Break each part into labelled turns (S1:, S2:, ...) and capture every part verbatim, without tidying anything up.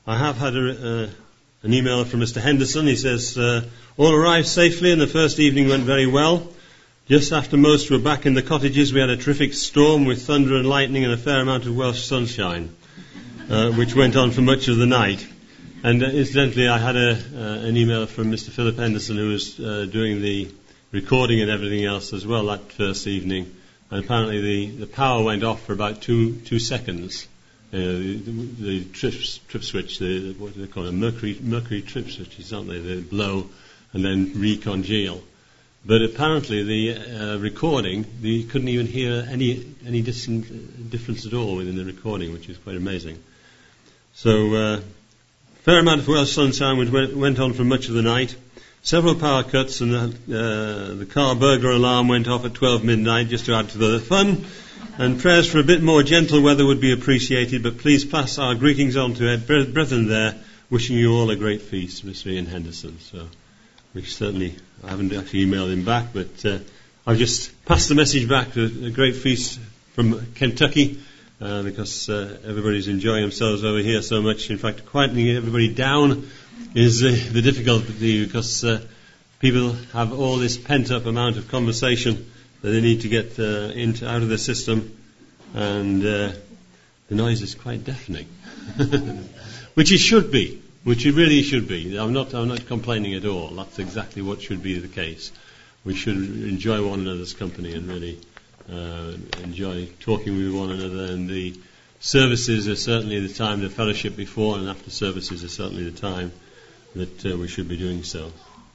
S1: I have had a, uh, an email from Mister Henderson. He says, uh, all arrived safely and the first evening went very well. Just after most were back in the cottages, we had a terrific storm with thunder and lightning and a fair amount of Welsh sunshine, uh, which went on for much of the night. And uh, incidentally, I had a, uh, an email from Mister Philip Henderson, who was uh, doing the recording and everything else as well that first evening. And apparently the, the power went off for about two two seconds. Uh, the, the trip, trip switch, the, what do they call it? Mercury mercury trip switches, aren't they? They blow and then recongeal. But apparently the uh, recording, you couldn't even hear any any distant difference at all within the recording, which is quite amazing. So, uh, fair amount of Welsh sunshine which went, went on for much of the night. Several power cuts, and the, uh, the car burglar alarm went off at twelve midnight just to add to the fun. And prayers for a bit more gentle weather would be appreciated, but please pass our greetings on to our brethren there, wishing you all a great feast, Mister Ian Henderson. So, which certainly, I haven't actually emailed him back, but uh, I've just passed the message back to a great feast from Kentucky, uh, because uh, everybody's enjoying themselves over here so much. In fact, quietening everybody down is uh, the difficulty, because uh, people have all this pent-up amount of conversation that they need to get uh, into out of their system, and uh, the noise is quite deafening, which it should be. Which it really should be. I'm not I'm not complaining at all. That's exactly what should be the case. We should enjoy one another's company and really uh, enjoy talking with one another. And the services are certainly the time, the fellowship before and after services are certainly the time that uh, we should be doing so.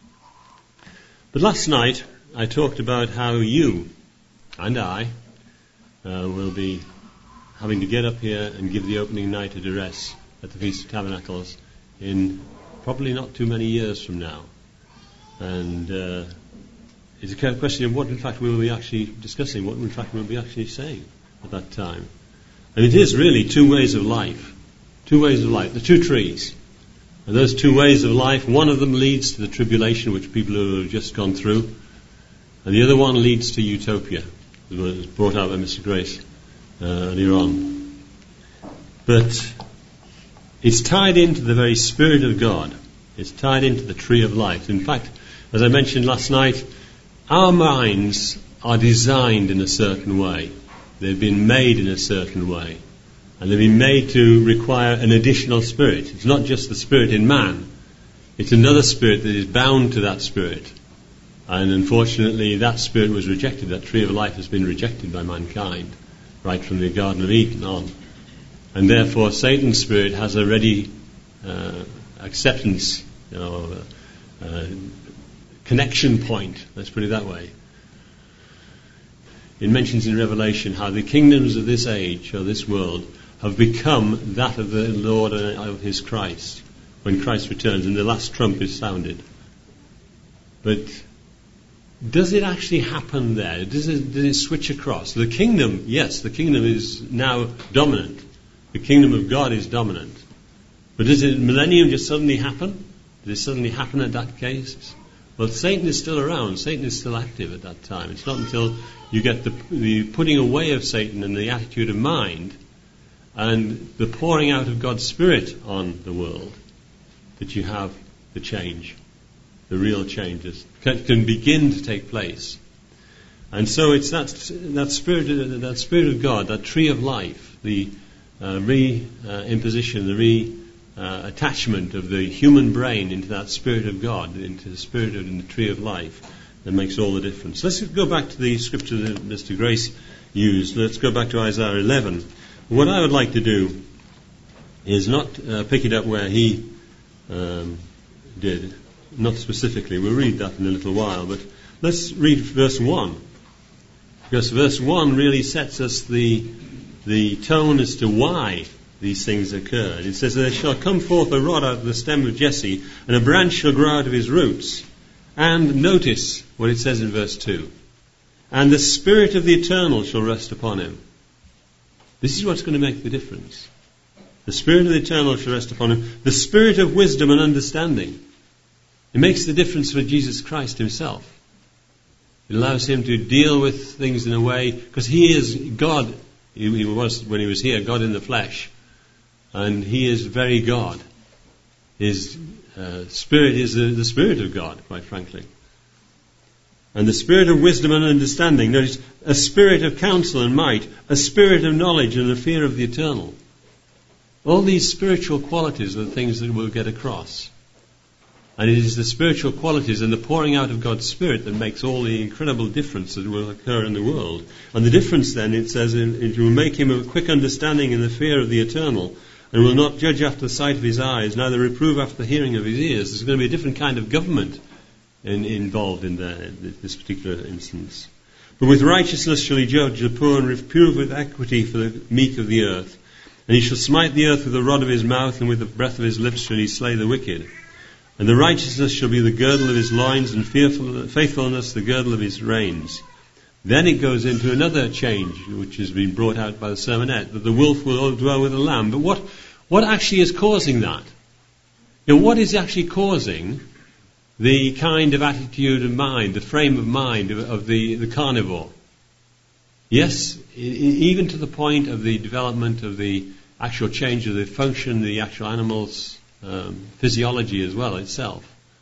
S1: But last night I talked about how you and I uh, will be having to get up here and give the opening night address at the Feast of Tabernacles in probably not too many years from now. And uh, it's a kind of question of what in fact we will be actually discussing, what in fact we will be actually saying at that time. And it is really two ways of life. Two ways of life. The two trees. And those two ways of life, one of them leads to the tribulation which people who have just gone through, and the other one leads to utopia. It was brought out by Mister Grace uh, earlier on. But it's tied into the very Spirit of God. It's tied into the tree of life. In fact, as I mentioned last night, our minds are designed in a certain way. They've been made in a certain way. And they've been made to require an additional spirit. It's not just the spirit in man. It's another spirit that is bound to that spirit. And unfortunately, that spirit was rejected. That tree of life has been rejected by mankind, right from the Garden of Eden on. And therefore, Satan's spirit has a ready uh, acceptance, you know, uh, uh, connection point. Let's put it that way. It mentions in Revelation how the kingdoms of this age or this world have become that of the Lord and of His Christ when Christ returns and the last trump is sounded. But does it actually happen there? Does it, does it switch across? The kingdom, yes, the kingdom is now dominant. The kingdom of God is dominant. But does the millennium just suddenly happen? Does it suddenly happen at that case? Well, Satan is still around. Satan is still active at that time. It's not until you get the, the putting away of Satan and the attitude of mind and the pouring out of God's Spirit on the world that you have the change, the real changes can, can begin to take place. And so it's that that spirit, that Spirit of God, that tree of life, the Uh, re-imposition, uh, the re-attachment uh, of the human brain into that Spirit of God, into the Spirit of the tree of life, that makes all the difference. Let's go back to the scripture that Mister Grace used. Let's go back to Isaiah eleven. What I would like to do is not uh, pick it up where he um, did, not specifically. We'll read that in a little while, but let's read verse one. Because verse one really sets us the the tone as to why these things occurred. It says, there shall come forth a rod out of the stem of Jesse, and a branch shall grow out of his roots. And notice what it says in verse two. And the Spirit of the Eternal shall rest upon him. This is what's going to make the difference. The Spirit of the Eternal shall rest upon him. The Spirit of wisdom and understanding. It makes the difference for Jesus Christ himself. It allows him to deal with things in a way, because he is God. He was, when he was here, God in the flesh. And he is very God. His uh, Spirit is the, the Spirit of God, quite frankly. And the Spirit of wisdom and understanding. Notice, a spirit of counsel and might, a spirit of knowledge and the fear of the eternal. All these spiritual qualities are the things that we'll get across. And it is the spiritual qualities and the pouring out of God's Spirit that makes all the incredible difference that will occur in the world. And the difference then, it says, it will make him of quick understanding in the fear of the eternal, and will not judge after the sight of his eyes, neither reprove after the hearing of his ears. There's going to be a different kind of government in, involved in the, this particular instance. But with righteousness shall he judge the poor, and reprove with equity for the meek of the earth. And he shall smite the earth with the rod of his mouth, and with the breath of his lips shall he slay the wicked. And the righteousness shall be the girdle of his loins, and fearful, faithfulness the girdle of his reins. Then it goes into another change, which has been brought out by the sermonette, that the wolf will dwell with the lamb. But what, what actually is causing that? You know, what is actually causing the kind of attitude of mind, the frame of mind of, of the, the carnivore? Yes, I- even to the point of the development of the actual change of the function, the actual animal's Um, physiology as well itself.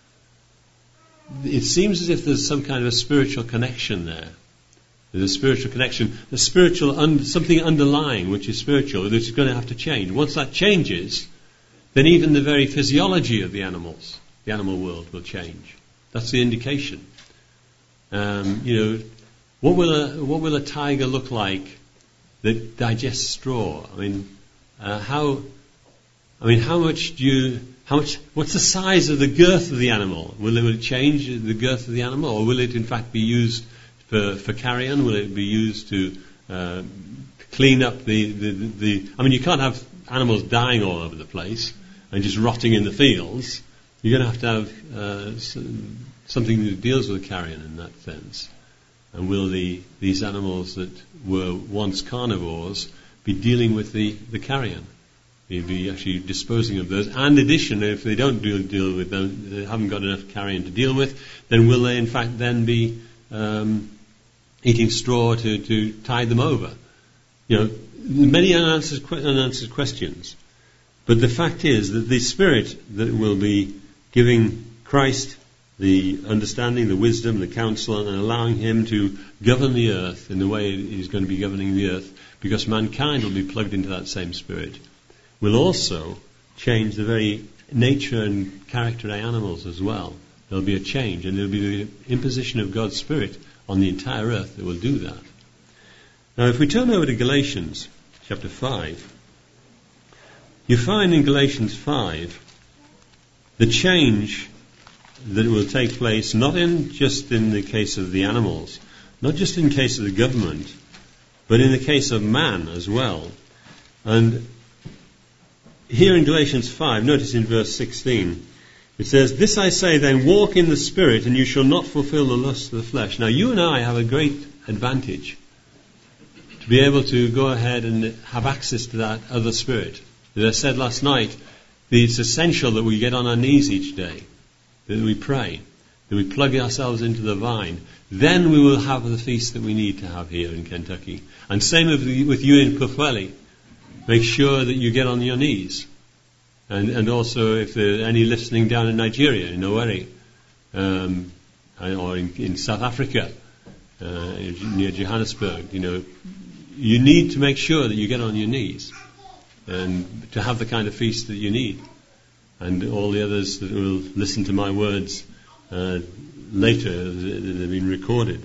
S1: It seems as if there's some kind of a spiritual connection there. There's a spiritual connection, a spiritual un- something underlying which is spiritual that's going to have to change. Once that changes, then even the very physiology of the animals, the animal world, will change. That's the indication. Um, you know, what will a what will a tiger look like that digests straw? I mean, uh, how. I mean, how much do you, how much, what's the size of the girth of the animal? Will it, will it change the girth of the animal, or will it in fact be used for, for carrion? Will it be used to uh, clean up the, the, the, I mean, you can't have animals dying all over the place and just rotting in the fields. You're going to have to have uh, something that deals with carrion in that sense. And will the, these animals that were once carnivores be dealing with the, the carrion? You'd be actually disposing of those. And in addition, if they don't deal, deal with them, they haven't got enough carrion to deal with, then will they in fact then be um, eating straw to, to tide them over? You know, many unanswered, unanswered questions. But the fact is that the Spirit that will be giving Christ the understanding, the wisdom, the counsel, and allowing him to govern the earth in the way he's going to be governing the earth, because mankind will be plugged into that same Spirit, will also change the very nature and character of animals as well. There'll be a change, and there'll be the imposition of God's Spirit on the entire earth that will do that. Now, if we turn over to Galatians chapter five, you find in Galatians five the change that will take place not in just in the case of the animals, not just in the case of the government, but in the case of man as well. And here in Galatians five, notice in verse sixteen, it says, "This I say then, walk in the Spirit, and you shall not fulfill the lust of the flesh." Now, you and I have a great advantage to be able to go ahead and have access to that other Spirit. As I said last night, it's essential that we get on our knees each day, that we pray, that we plug ourselves into the vine. Then we will have the feast that we need to have here in Kentucky. And same with, with you in Pwllheli. Make sure that you get on your knees. And, and also, if there are any listening down in Nigeria, in Owerri, um, or in, in South Africa, uh, near Johannesburg, you know, you need to make sure that you get on your knees and to have the kind of feast that you need. And all the others that will listen to my words uh, later, that have been recorded.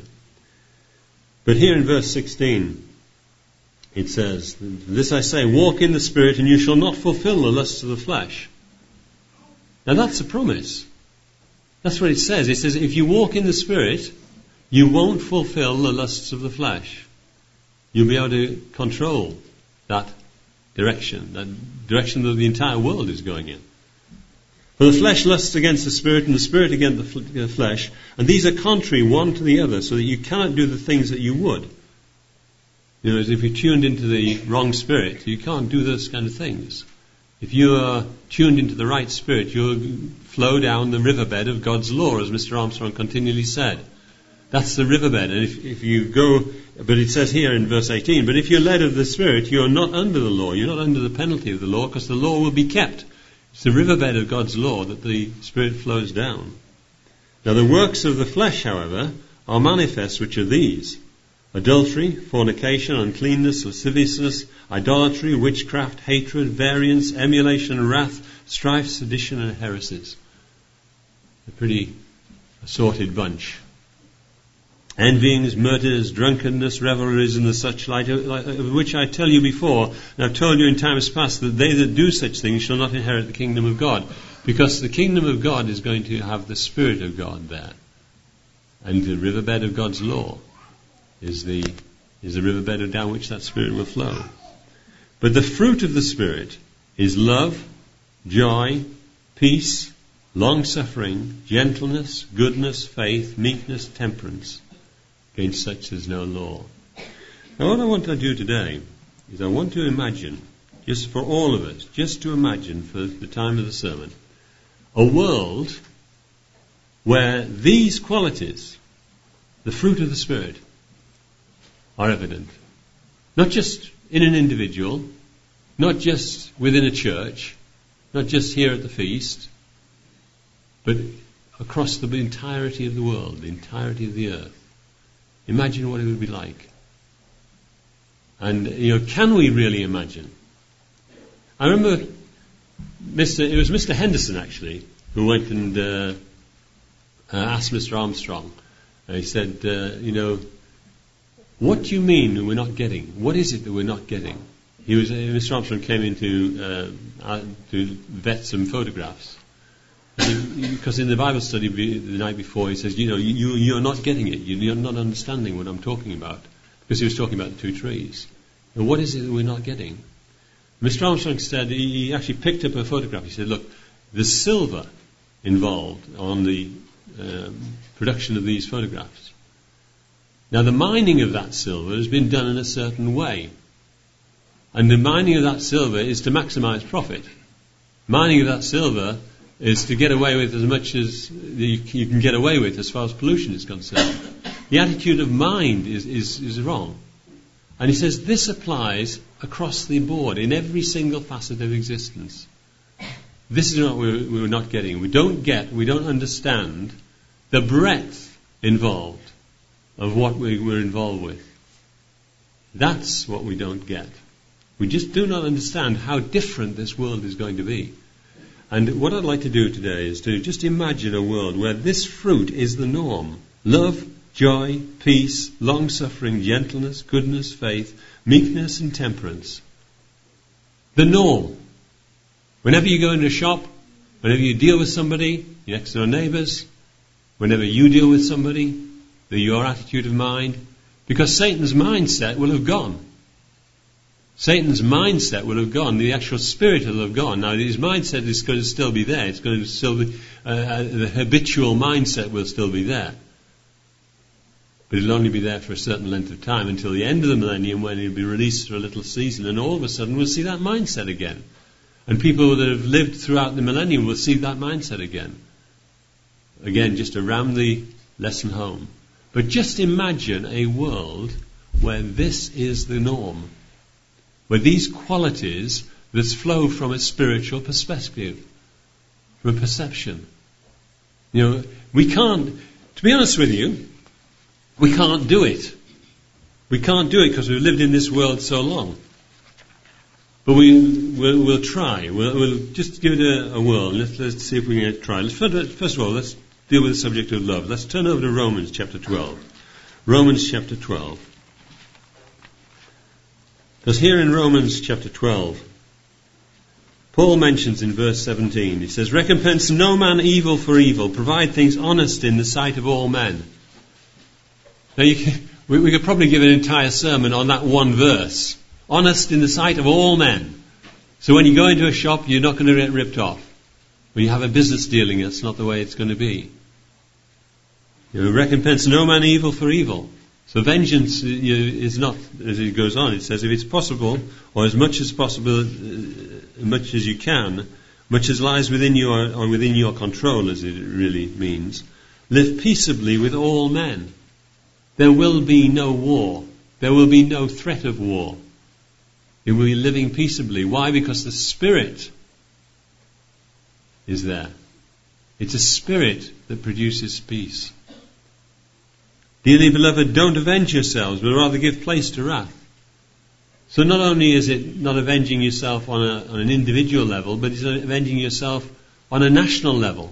S1: But here in verse sixteen, it says, "This I say, walk in the Spirit, and you shall not fulfill the lusts of the flesh." Now that's a promise. That's what it says. It says, if you walk in the Spirit, you won't fulfill the lusts of the flesh. You'll be able to control that direction, that direction that the entire world is going in. For the flesh lusts against the Spirit, and the Spirit against the flesh, and these are contrary one to the other, so that you cannot do the things that you would. You know, as if you're tuned into the wrong spirit, you can't do those kind of things. If you are tuned into the right spirit, you'll flow down the riverbed of God's law, as Mister Armstrong continually said. That's the riverbed. And if, if you go, but it says here in verse eighteen, "But if you're led of the Spirit, you're not under the law. You're not under the penalty of the law, because the law will be kept." It's the riverbed of God's law that the Spirit flows down. Now the works of the flesh, however, are manifest, which are these: adultery, fornication, uncleanness, lasciviousness, idolatry, witchcraft, hatred, variance, emulation, wrath, strife, sedition, and heresies. A pretty assorted bunch. Envyings, murders, drunkenness, revelries, and the such like, of which I tell you before, and I've told you in times past, that they that do such things shall not inherit the kingdom of God. Because the kingdom of God is going to have the Spirit of God there. And the riverbed of God's law is the is the riverbed down which that Spirit will flow. But the fruit of the Spirit is love, joy, peace, long-suffering, gentleness, goodness, faith, meekness, temperance. Against such there's no law. Now what I want to do today is I want to imagine, just for all of us, just to imagine for the time of the sermon, a world where these qualities, the fruit of the Spirit, are evident. Not just in an individual, not just within a church, not just here at the feast, but across the entirety of the world, the entirety of the earth. Imagine what it would be like. And, you know, can we really imagine? I remember Mister it was Mister Henderson, actually, who went and uh, uh, asked Mister Armstrong. And he said, uh, you know, what do you mean that we're not getting? What is it that we're not getting? He was uh, Mister Armstrong came in to, uh, to vet some photographs. Because in the Bible study the night before, he says, you know, you, you're not getting it. You're not understanding what I'm talking about. Because he was talking about the two trees. And what is it that we're not getting? Mister Armstrong said, he actually picked up a photograph. He said, look, there's silver involved on the um, production of these photographs. Now, the mining of that silver has been done in a certain way. And the mining of that silver is to maximize profit. Mining of that silver is to get away with as much as you, you can get away with as far as pollution is concerned. The attitude of mind is, is, is wrong. And he says this applies across the board in every single facet of existence. This is what we're, we're not getting. We don't get, we don't understand the breadth involved of what we, we're involved with. That's what we don't get. We just do not understand how different this world is going to be. And what I'd like to do today is to just imagine a world where this fruit is the norm. Love, joy, peace, long-suffering, gentleness, goodness, faith, meekness and temperance. The norm. Whenever you go into a shop, whenever you deal with somebody, your next door neighbours, whenever you deal with somebody, the, your attitude of mind, because Satan's mindset will have gone. Satan's mindset will have gone. The actual spirit will have gone. Now, his mindset is going to still be there. It's going to still be, uh, the habitual mindset will still be there. But it'll only be there for a certain length of time until the end of the millennium, when it'll be released for a little season, and all of a sudden we'll see that mindset again. And people that have lived throughout the millennium will see that mindset again. Again, just to ram the lesson home. But just imagine a world where this is the norm. Where these qualities that flow from a spiritual perspective, from a perception. You know, we can't, to be honest with you, we can't do it. We can't do it because we've lived in this world so long. But we, we'll, we'll try. We'll, we'll just give it a, a whirl. Let's, let's see if we can try. Let's, first of all, let's deal with the subject of love. Let's turn over to Romans chapter twelve. Romans chapter twelve. Because here in Romans chapter twelve, Paul mentions in verse seventeen, he says, recompense no man evil for evil, provide things honest in the sight of all men. Now you can, we, we could probably give an entire sermon on that one verse. Honest in the sight of all men. So when you go into a shop, you're not going to get ripped off. When you have a business dealing, that's not the way it's going to be. You know, recompense no man evil for evil. So vengeance is not, as it goes on, it says, if it's possible, or as much as possible, as much as you can, much as lies within you or, or within your control, as it really means, live peaceably with all men. There will be no war. There will be no threat of war. You will be living peaceably. Why? Because the Spirit is there. It's a spirit that produces peace. Dearly beloved, don't avenge yourselves, but rather give place to wrath. So not only is it not avenging yourself on, a, on an individual level, but it's avenging yourself on a national level.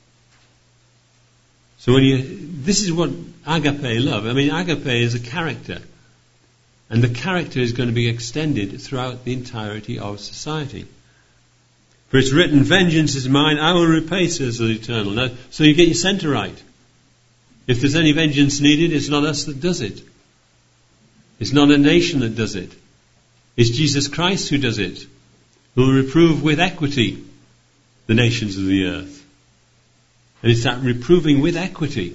S1: So when you, this is what agape love. I mean, agape is a character, and the character is going to be extended throughout the entirety of society. For it's written, vengeance is mine, I will repay, says the Eternal. Now, so you get your centre right. If there's any vengeance needed, it's not us that does it. It's not a nation that does it. It's Jesus Christ who does it, who will reprove with equity the nations of the earth. And it's that reproving with equity.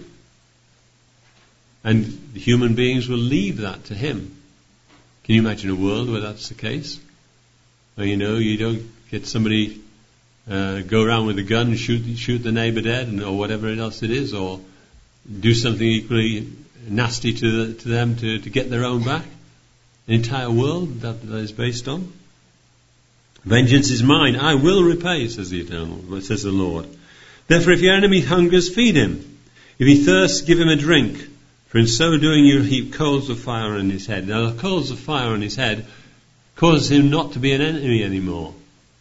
S1: And the human beings will leave that to him. Can you imagine a world where that's the case? Where, you know, you don't get somebody uh, go around with a gun and shoot shoot the neighbour dead, and, or whatever else it is, or do something equally nasty to the, to them to, to get their own back. An entire world that, that is based on. Vengeance is mine, I will repay, says the Eternal, says the Lord. Therefore, if your enemy hungers, feed him. If he thirsts, give him a drink. For in so doing, you'll heap coals of fire on his head. Now, the coals of fire on his head causes him not to be an enemy anymore.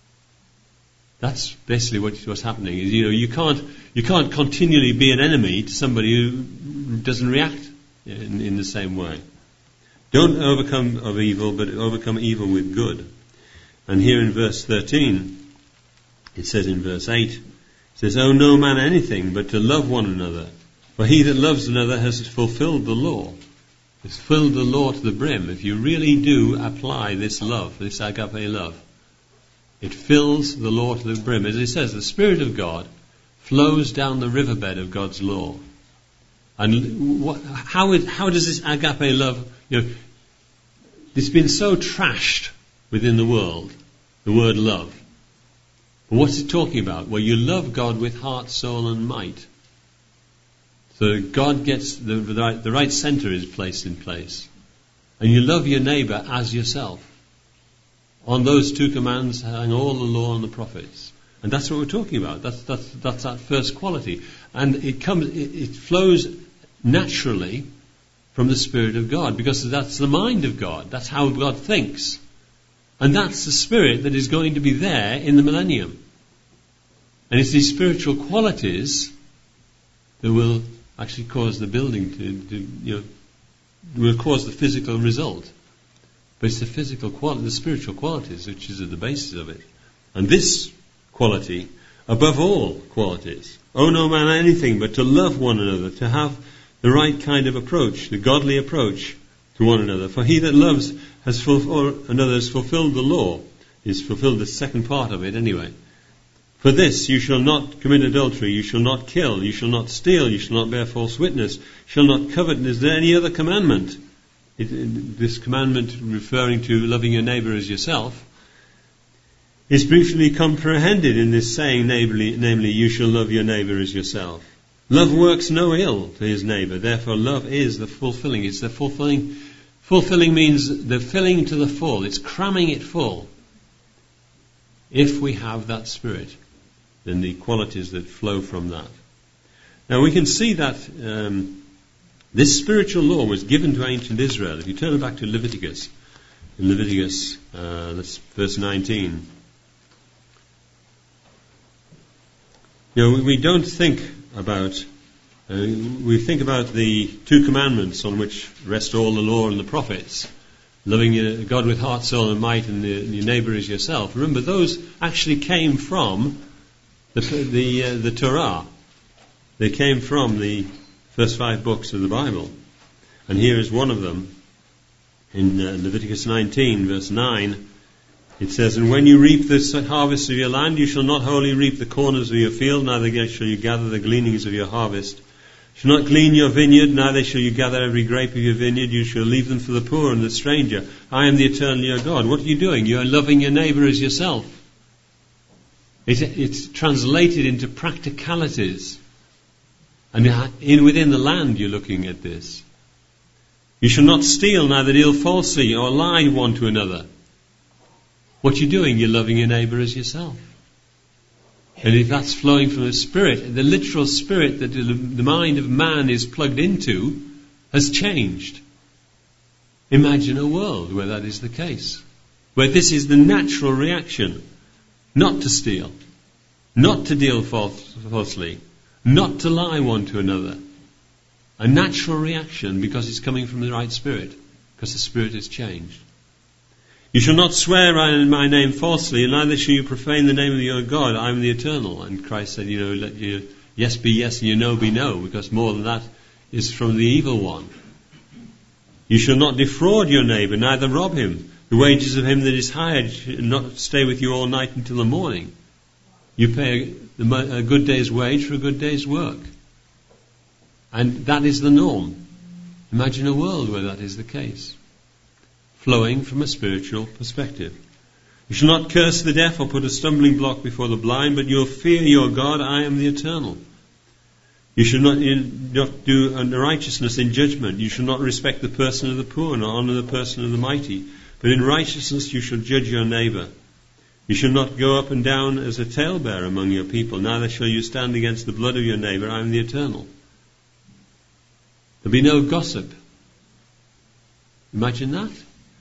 S1: That's basically what, what's happening. Is, you know, you can't you can't continually be an enemy to somebody who doesn't react in, in the same way. Don't overcome of evil, but overcome evil with good. And here in verse thirteen, it says in verse eight, it says, owe no man anything but to love one another. For he that loves another has fulfilled the law. Has filled the law to the brim. If you really do apply this love, this agape love, it fills the law to the brim. As it says, the Spirit of God flows down the riverbed of God's law. And what, how, is, how does this agape love, you know, it's been so trashed within the world, the word love. But what's it talking about? Well, you love God with heart, soul and might. So God gets, the, the, right, the right centre is placed in place. And you love your neighbour as yourself. On those two commands hang all the law and the prophets. And that's what we're talking about. That's, that's, that's that first quality. And it comes, it, it flows naturally from the Spirit of God, because that's the mind of God. That's how God thinks. And that's the Spirit that is going to be there in the millennium. And it's these spiritual qualities that will actually cause the building to, to you know, will cause the physical result. But it's the physical quality, the spiritual qualities, which is at the basis of it. And this quality, above all qualities, owe no man anything but to love one another, to have the right kind of approach, the godly approach to one another. For he that loves has fulfilled, another has fulfilled the law. He's fulfilled the second part of it anyway. For this, you shall not commit adultery, you shall not kill, you shall not steal, you shall not bear false witness, you shall not covet. Is there any other commandment? It, it, this commandment, referring to loving your neighbour as yourself, is briefly comprehended in this saying, namely, namely, you shall love your neighbour as yourself. Love works no ill to his neighbour, therefore love is the fulfilling. It's the fulfilling. Fulfilling means the filling to the full. It's cramming it full. If we have that Spirit, then the qualities that flow from that. Now we can see that um, this spiritual law was given to ancient Israel. If you turn back to Leviticus, in Leviticus, uh, that's verse nineteen. You know, we, we don't think about, uh, we think about the two commandments on which rest all the law and the prophets. Loving your God with heart, soul and might, and the, your neighbour as yourself. Remember, those actually came from the the, uh, the Torah. They came from the first five books of the Bible. And here is one of them. In uh, Leviticus nineteen, verse nine, it says, and when you reap the harvest of your land, you shall not wholly reap the corners of your field, neither shall you gather the gleanings of your harvest. You shall not glean your vineyard, neither shall you gather every grape of your vineyard. You shall leave them for the poor and the stranger. I am the eternal your God. What are you doing? You are loving your neighbour as yourself. It, it's translated into practicalities. And in within the land you're looking at this. You shall not steal, neither deal falsely, or lie one to another. What you're doing, you're loving your neighbour as yourself. And if that's flowing from the spirit, the literal spirit that the mind of man is plugged into has changed. Imagine a world where that is the case, where this is the natural reaction, not to steal, not to deal false, falsely, not to lie one to another. A natural reaction because it's coming from the right spirit, because the spirit has changed. You shall not swear in my name falsely, and neither shall you profane the name of your God. I am the Eternal. And Christ said, you know, let your yes be yes and your no be no, because more than that is from the evil one. You shall not defraud your neighbour, neither rob him. The wages of him that is hired shall not stay with you all night until the morning. You pay a, a good day's wage for a good day's work. And that is the norm. Imagine a world where that is the case, flowing from a spiritual perspective. You shall not curse the deaf or put a stumbling block before the blind, but you'll fear your God. I am the Eternal. You shall not, in, not do unrighteousness in judgment. You shall not respect the person of the poor, nor honour the person of the mighty. But in righteousness you shall judge your neighbour. You shall not go up and down as a talebearer among your people, neither shall you stand against the blood of your neighbour. I am the Eternal. There'll be no gossip. Imagine that.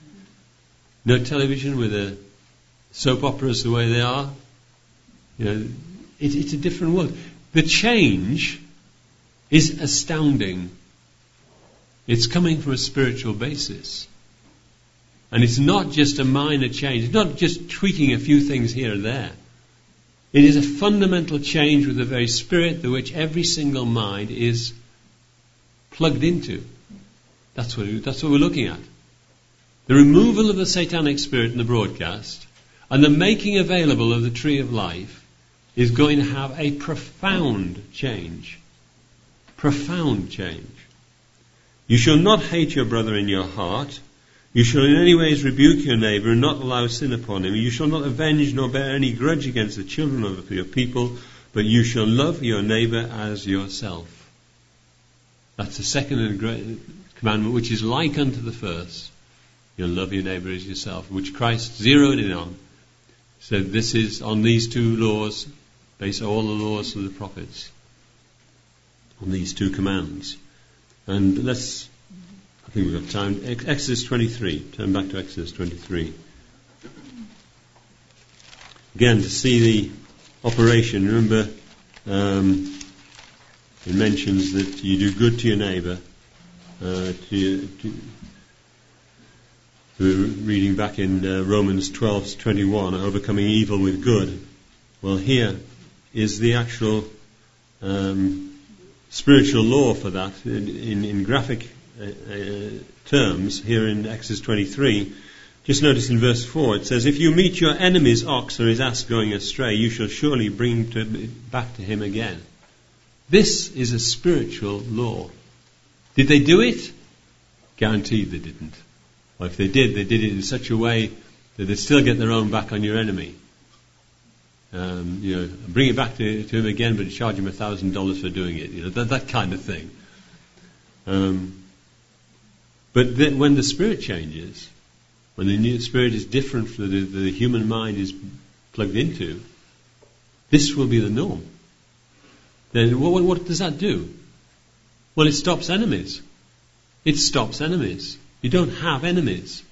S1: No television with the soap operas the way they are. You know, it, it's a different world. The change is astounding. It's coming from a spiritual basis. And it's not just a minor change. It's not just tweaking a few things here and there. It is a fundamental change with the very spirit to which every single mind is plugged into. That's what, that's what we're looking at. The removal of the satanic spirit in the broadcast and the making available of the tree of life is going to have a profound change. Profound change. You shall not hate your brother in your heart. You shall in any ways rebuke your neighbour and not allow sin upon him. You shall not avenge nor bear any grudge against the children of your people, but you shall love your neighbour as yourself. That's the second and great commandment, which is like unto the first. You'll love your neighbour as yourself, which Christ zeroed in on. Said this is on these two laws, based on all the laws of the prophets, on these two commands. And let's, I think we've got time. Exodus twenty-three. Turn back to Exodus twenty-three. Again, to see the operation. Remember, um, it mentions that you do good to your neighbour. Uh, to, to, we're reading back in uh, Romans twelve twenty-one, overcoming evil with good. Well, here is the actual um, spiritual law for that in, in, in graphic uh, uh, terms. Here in Exodus twenty-three, just notice in verse four, it says, "If you meet your enemy's ox or his ass going astray, you shall surely bring him to, back to him again." This is a spiritual law. Did they do it? Guaranteed they didn't. Or if they did, they did it in such a way that they'd still get their own back on your enemy. Um, you know, bring it back to, to him again, but charge him a thousand dollars for doing it. You know, that, that kind of thing. Um, but then when the spirit changes, when the new spirit is different from the, the human mind is plugged into, this will be the norm. Then what, what does that do? Well, it stops enemies. It stops enemies. You don't have enemies.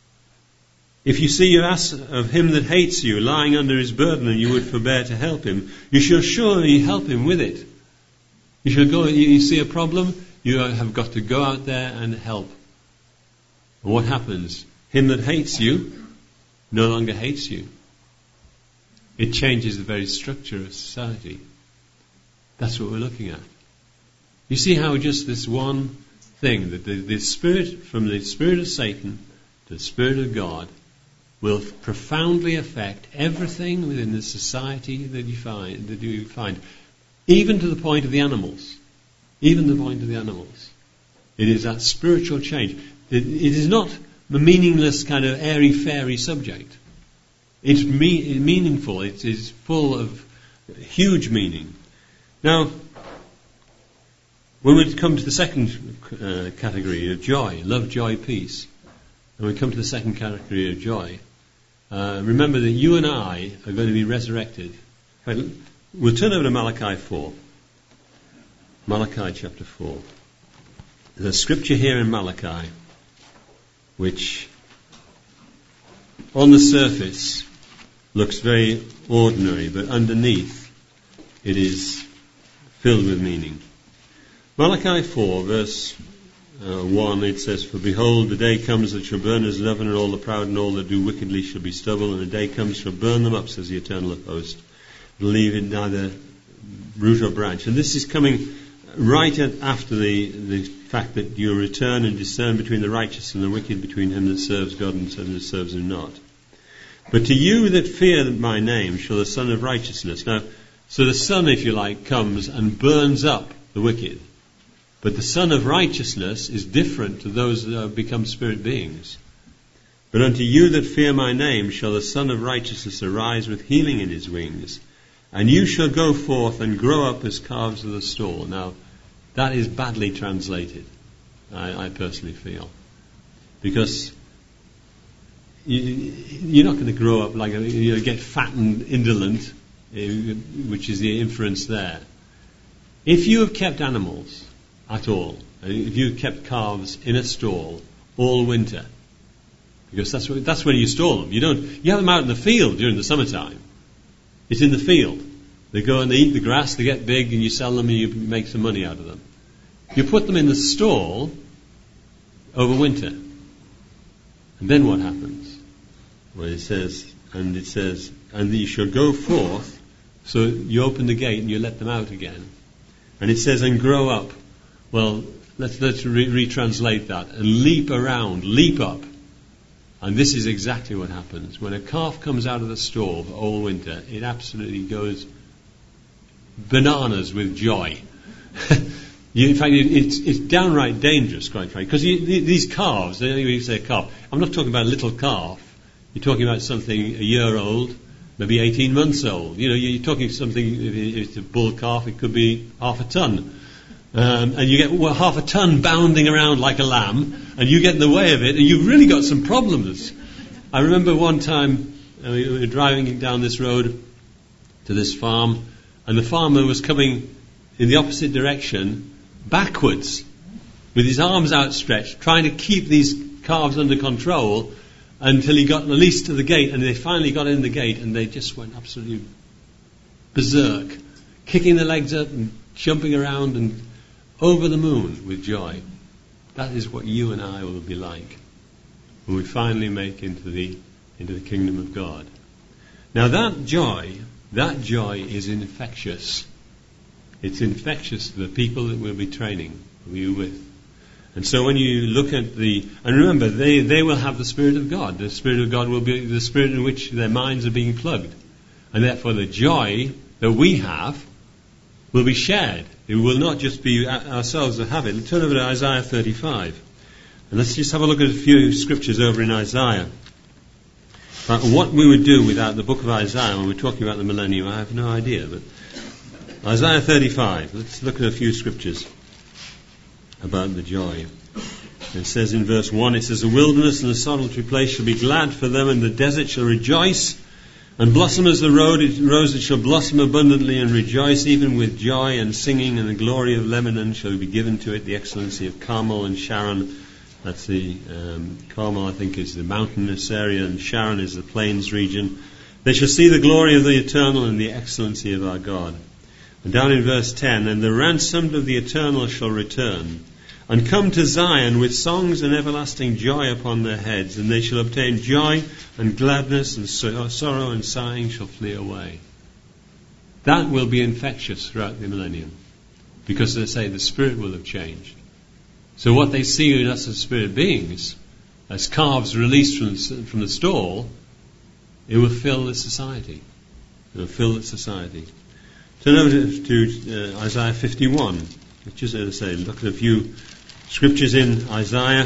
S1: If you see your ass of him that hates you lying under his burden and you would forbear to help him, you shall surely help him with it. You shall go, you see a problem, you have got to go out there and help. And what happens? Him that hates you no longer hates you. It changes the very structure of society. That's what we're looking at. You see how just this one thing, that the, the spirit, from the spirit of Satan to the spirit of God, will profoundly affect everything within the society that you find, that you find, even to the point of the animals, even the point of the animals. It is that spiritual change. It, it is not a meaningless kind of airy-fairy subject. It's me- meaningful. It is full of huge meaning. Now, when we come to the second uh, category of joy, love, joy, peace, and we come to the second category of joy, uh, remember that you and I are going to be resurrected. we'll turn over to Malachi four. Malachi chapter four. There's a scripture here in Malachi which on the surface looks very ordinary, but underneath it is filled with meaning. Malachi four, verse uh, one, it says, "For behold, the day comes that shall burn as an oven, and all the proud and all that do wickedly shall be stubble, and the day comes shall burn them up, says the eternal of hosts, and leave it neither root or branch." And this is coming right after the, the fact that you return and discern between the righteous and the wicked, between him that serves God and him that serves him not. "But to you that fear my name shall the Son of Righteousness." Now, so the Son, if you like, comes and burns up the wicked. But the Son of Righteousness is different to those that have become spirit beings. "But unto you that fear my name shall the Son of Righteousness arise with healing in his wings, and you shall go forth and grow up as calves of the stall." Now, that is badly translated, I, I personally feel. Because you, you're not going to grow up like, a, you know, get fat and indolent, which is the inference there. If you have kept animals at all, if you have kept calves in a stall all winter, because that's what, that's when you stall them. You don't, you have them out in the field during the summertime. It's in the field. They go and they eat the grass, they get big, and you sell them and you make some money out of them. You put them in the stall over winter. And then what happens? Well, it says, and it says, "And you shall go forth," so you open the gate and you let them out again. And it says, "and grow up." Well, let's, let's re- retranslate that. And leap around, leap up. And this is exactly what happens. When a calf comes out of the stall for all winter, it absolutely goes bananas with joy. you, in fact, it, it's, it's downright dangerous, quite frankly. Because these calves, you say calf, I'm not talking about a little calf. You're talking about something a year old, maybe eighteen months old. You know, you're talking something, if it's a bull calf, it could be half a ton. Um, and you get well, half a ton bounding around like a lamb, and you get in the way of it, and you've really got some problems. I remember one time uh, we were driving down this road to this farm, and the farmer was coming in the opposite direction, backwards, with his arms outstretched, trying to keep these calves under control until he got at least to the gate, and they finally got in the gate, and they just went absolutely berserk, kicking their legs up and jumping around and over the moon with joy. That is what you and I will be like when we finally make into the into the kingdom of God. Now that joy, that joy is infectious. It's infectious to the people that we'll be training you with. And so when you look at the, and remember, they, they will have the Spirit of God. The Spirit of God will be the Spirit in which their minds are being plugged. And therefore the joy that we have will be shared. It will not just be ourselves that have it. Turn over to Isaiah thirty-five. And let's just have a look at a few scriptures over in Isaiah. Uh, what we would do without the book of Isaiah when we're talking about the millennium, I have no idea. But Isaiah thirty-five, let's look at a few scriptures about the joy. It says in verse one, it says, "The wilderness and the solitary place shall be glad for them, and the desert shall rejoice. And blossom as the rose, it shall blossom abundantly and rejoice, even with joy and singing, and the glory of Lebanon shall be given to it, the excellency of Carmel and Sharon." That's the, um, Carmel I think is the mountainous area, and Sharon is the plains region. "They shall see the glory of the Eternal and the excellency of our God." And down in verse ten, "And the ransomed of the Eternal shall return, and come to Zion with songs and everlasting joy upon their heads, and they shall obtain joy and gladness, and sorrow and sighing shall flee away." That will be infectious throughout the millennium, because they say the Spirit will have changed. So what they see in us as spirit beings, as calves released from, from the stall, it will fill the society. It will fill the society. Turn over to, to uh, Isaiah fifty-one. Just as I say, look at a few scriptures in Isaiah.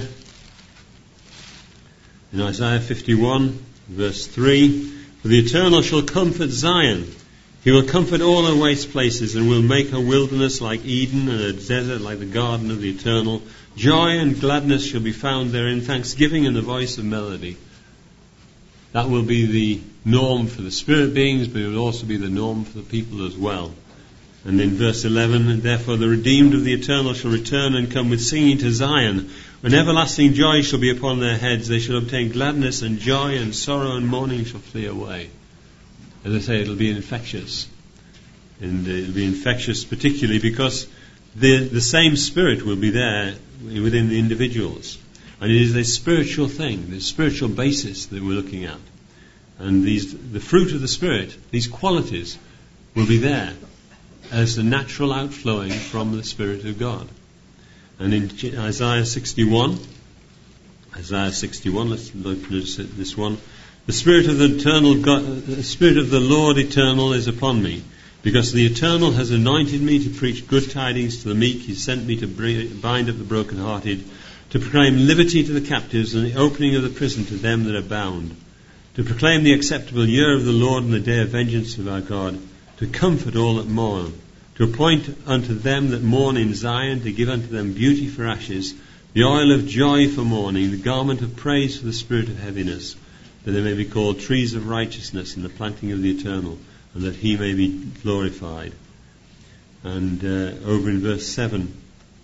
S1: In Isaiah fifty-one, verse three, "For the Eternal shall comfort Zion. He will comfort all her waste places, and will make her wilderness like Eden, and her desert like the garden of the Eternal. Joy and gladness shall be found therein, thanksgiving and the voice of melody." That will be the norm for the spirit beings, but it will also be the norm for the people as well. And in verse eleven, and therefore the redeemed of the eternal shall return and come with singing to Zion. When everlasting joy shall be upon their heads, they shall obtain gladness and joy, and sorrow and mourning shall flee away. As I say, it'll be infectious. And it'll be infectious particularly because the, the same spirit will be there within the individuals. And it is a spiritual thing, the spiritual basis that we're looking at. And these, the fruit of the Spirit, these qualities, will be there as the natural outflowing from the Spirit of God. And in Isaiah sixty-one, Isaiah sixty-one, let's look at this one. The Spirit of the eternal God, the Spirit of the Lord eternal is upon me, because the Eternal has anointed me to preach good tidings to the meek. He sent me to bind up the brokenhearted, to proclaim liberty to the captives and the opening of the prison to them that are bound, to proclaim the acceptable year of the Lord and the day of vengeance of our God, to comfort all that mourn, to appoint unto them that mourn in Zion, to give unto them beauty for ashes, the oil of joy for mourning, the garment of praise for the spirit of heaviness, that they may be called trees of righteousness in the planting of the Eternal, and that he may be glorified. And uh, over in verse seven,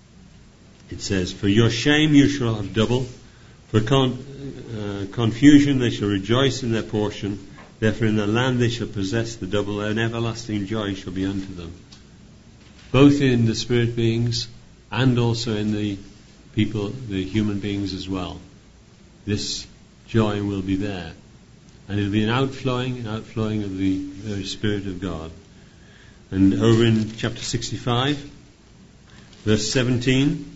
S1: it says, for your shame you shall have double, for con- uh, confusion they shall rejoice in their portion, therefore in their land they shall possess the double, and everlasting joy shall be unto them. Both in the spirit beings and also in the people, the human beings as well. This joy will be there. And it will be an outflowing, an outflowing of the very Spirit of God. And over in chapter sixty-five, verse seventeen,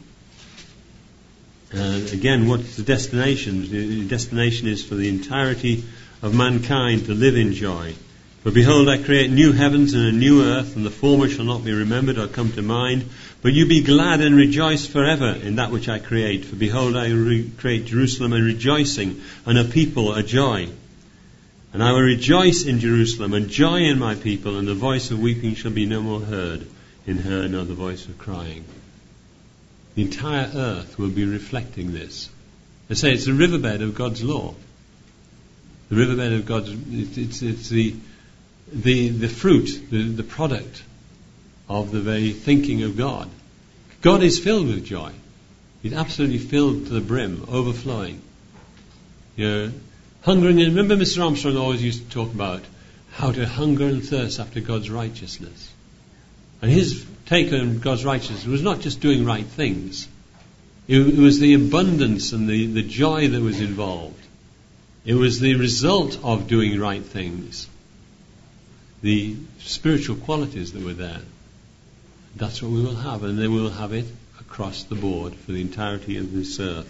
S1: uh, again, what's the destination? The destination is for the entirety of mankind to live in joy. For behold, I create new heavens and a new earth, and the former shall not be remembered or come to mind. But you be glad and rejoice forever in that which I create. For behold, I re- create Jerusalem a rejoicing, and a people a joy. And I will rejoice in Jerusalem, and joy in my people, and the voice of weeping shall be no more heard in her, nor the voice of crying. The entire earth will be reflecting this. I say it's the riverbed of God's law. The riverbed of God's, it's, it's, it's the, the, the fruit, the, the product of the very thinking of God. God is filled with joy. He's absolutely filled to the brim, overflowing. You know, hungering, and remember Mister Armstrong always used to talk about how to hunger and thirst after God's righteousness. And his take on God's righteousness was not just doing right things. It, it was the abundance and the, the joy that was involved. It was the result of doing right things. The spiritual qualities that were there. That's what we will have, and then we will have it across the board for the entirety of this earth.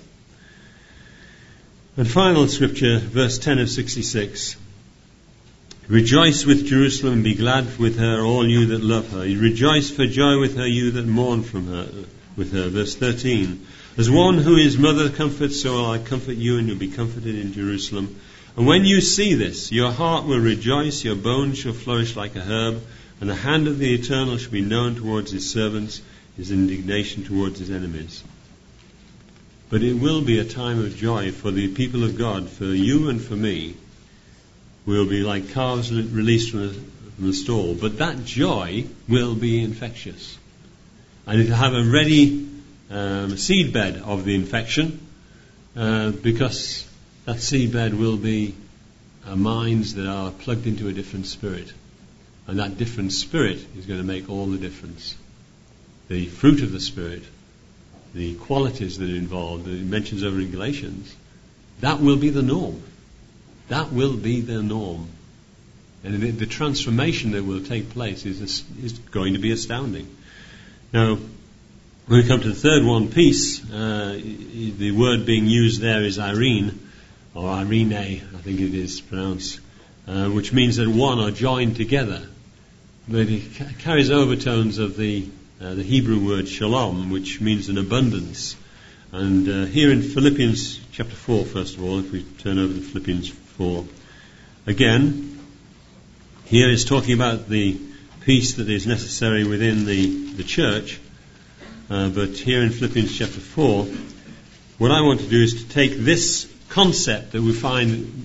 S1: And final scripture, verse ten of sixty-six. Rejoice with Jerusalem and be glad with her, all you that love her. Rejoice for joy with her, you that mourn from her, with her. Verse thirteen. As one who his mother comforts, so will I comfort you, and you'll be comforted in Jerusalem. And when you see this, your heart will rejoice, your bones shall flourish like a herb, and the hand of the Eternal shall be known towards his servants, his indignation towards his enemies. But it will be a time of joy for the people of God, for you and for me. We'll be like calves released from the, from the stall. But that joy will be infectious. And it'll have a ready um, seedbed of the infection, uh, because that seedbed will be uh, minds that are plugged into a different spirit. And that different spirit is going to make all the difference. The fruit of the Spirit, the qualities that are involved, that it mentions over in Galatians, that will be the norm. That will be the norm. And the, the transformation that will take place is, is going to be astounding. Now, when we come to the third one, peace, uh, the word being used there is Irene, or Irene, I think it is pronounced, uh, which means that one are joined together. But it ca- carries overtones of the uh, the Hebrew word shalom, which means an abundance. And uh, here in Philippians chapter four, first of all, if we turn over to Philippians four, again, here is talking about the peace that is necessary within the, the church. Uh, but here in Philippians chapter four, what I want to do is to take this concept that we find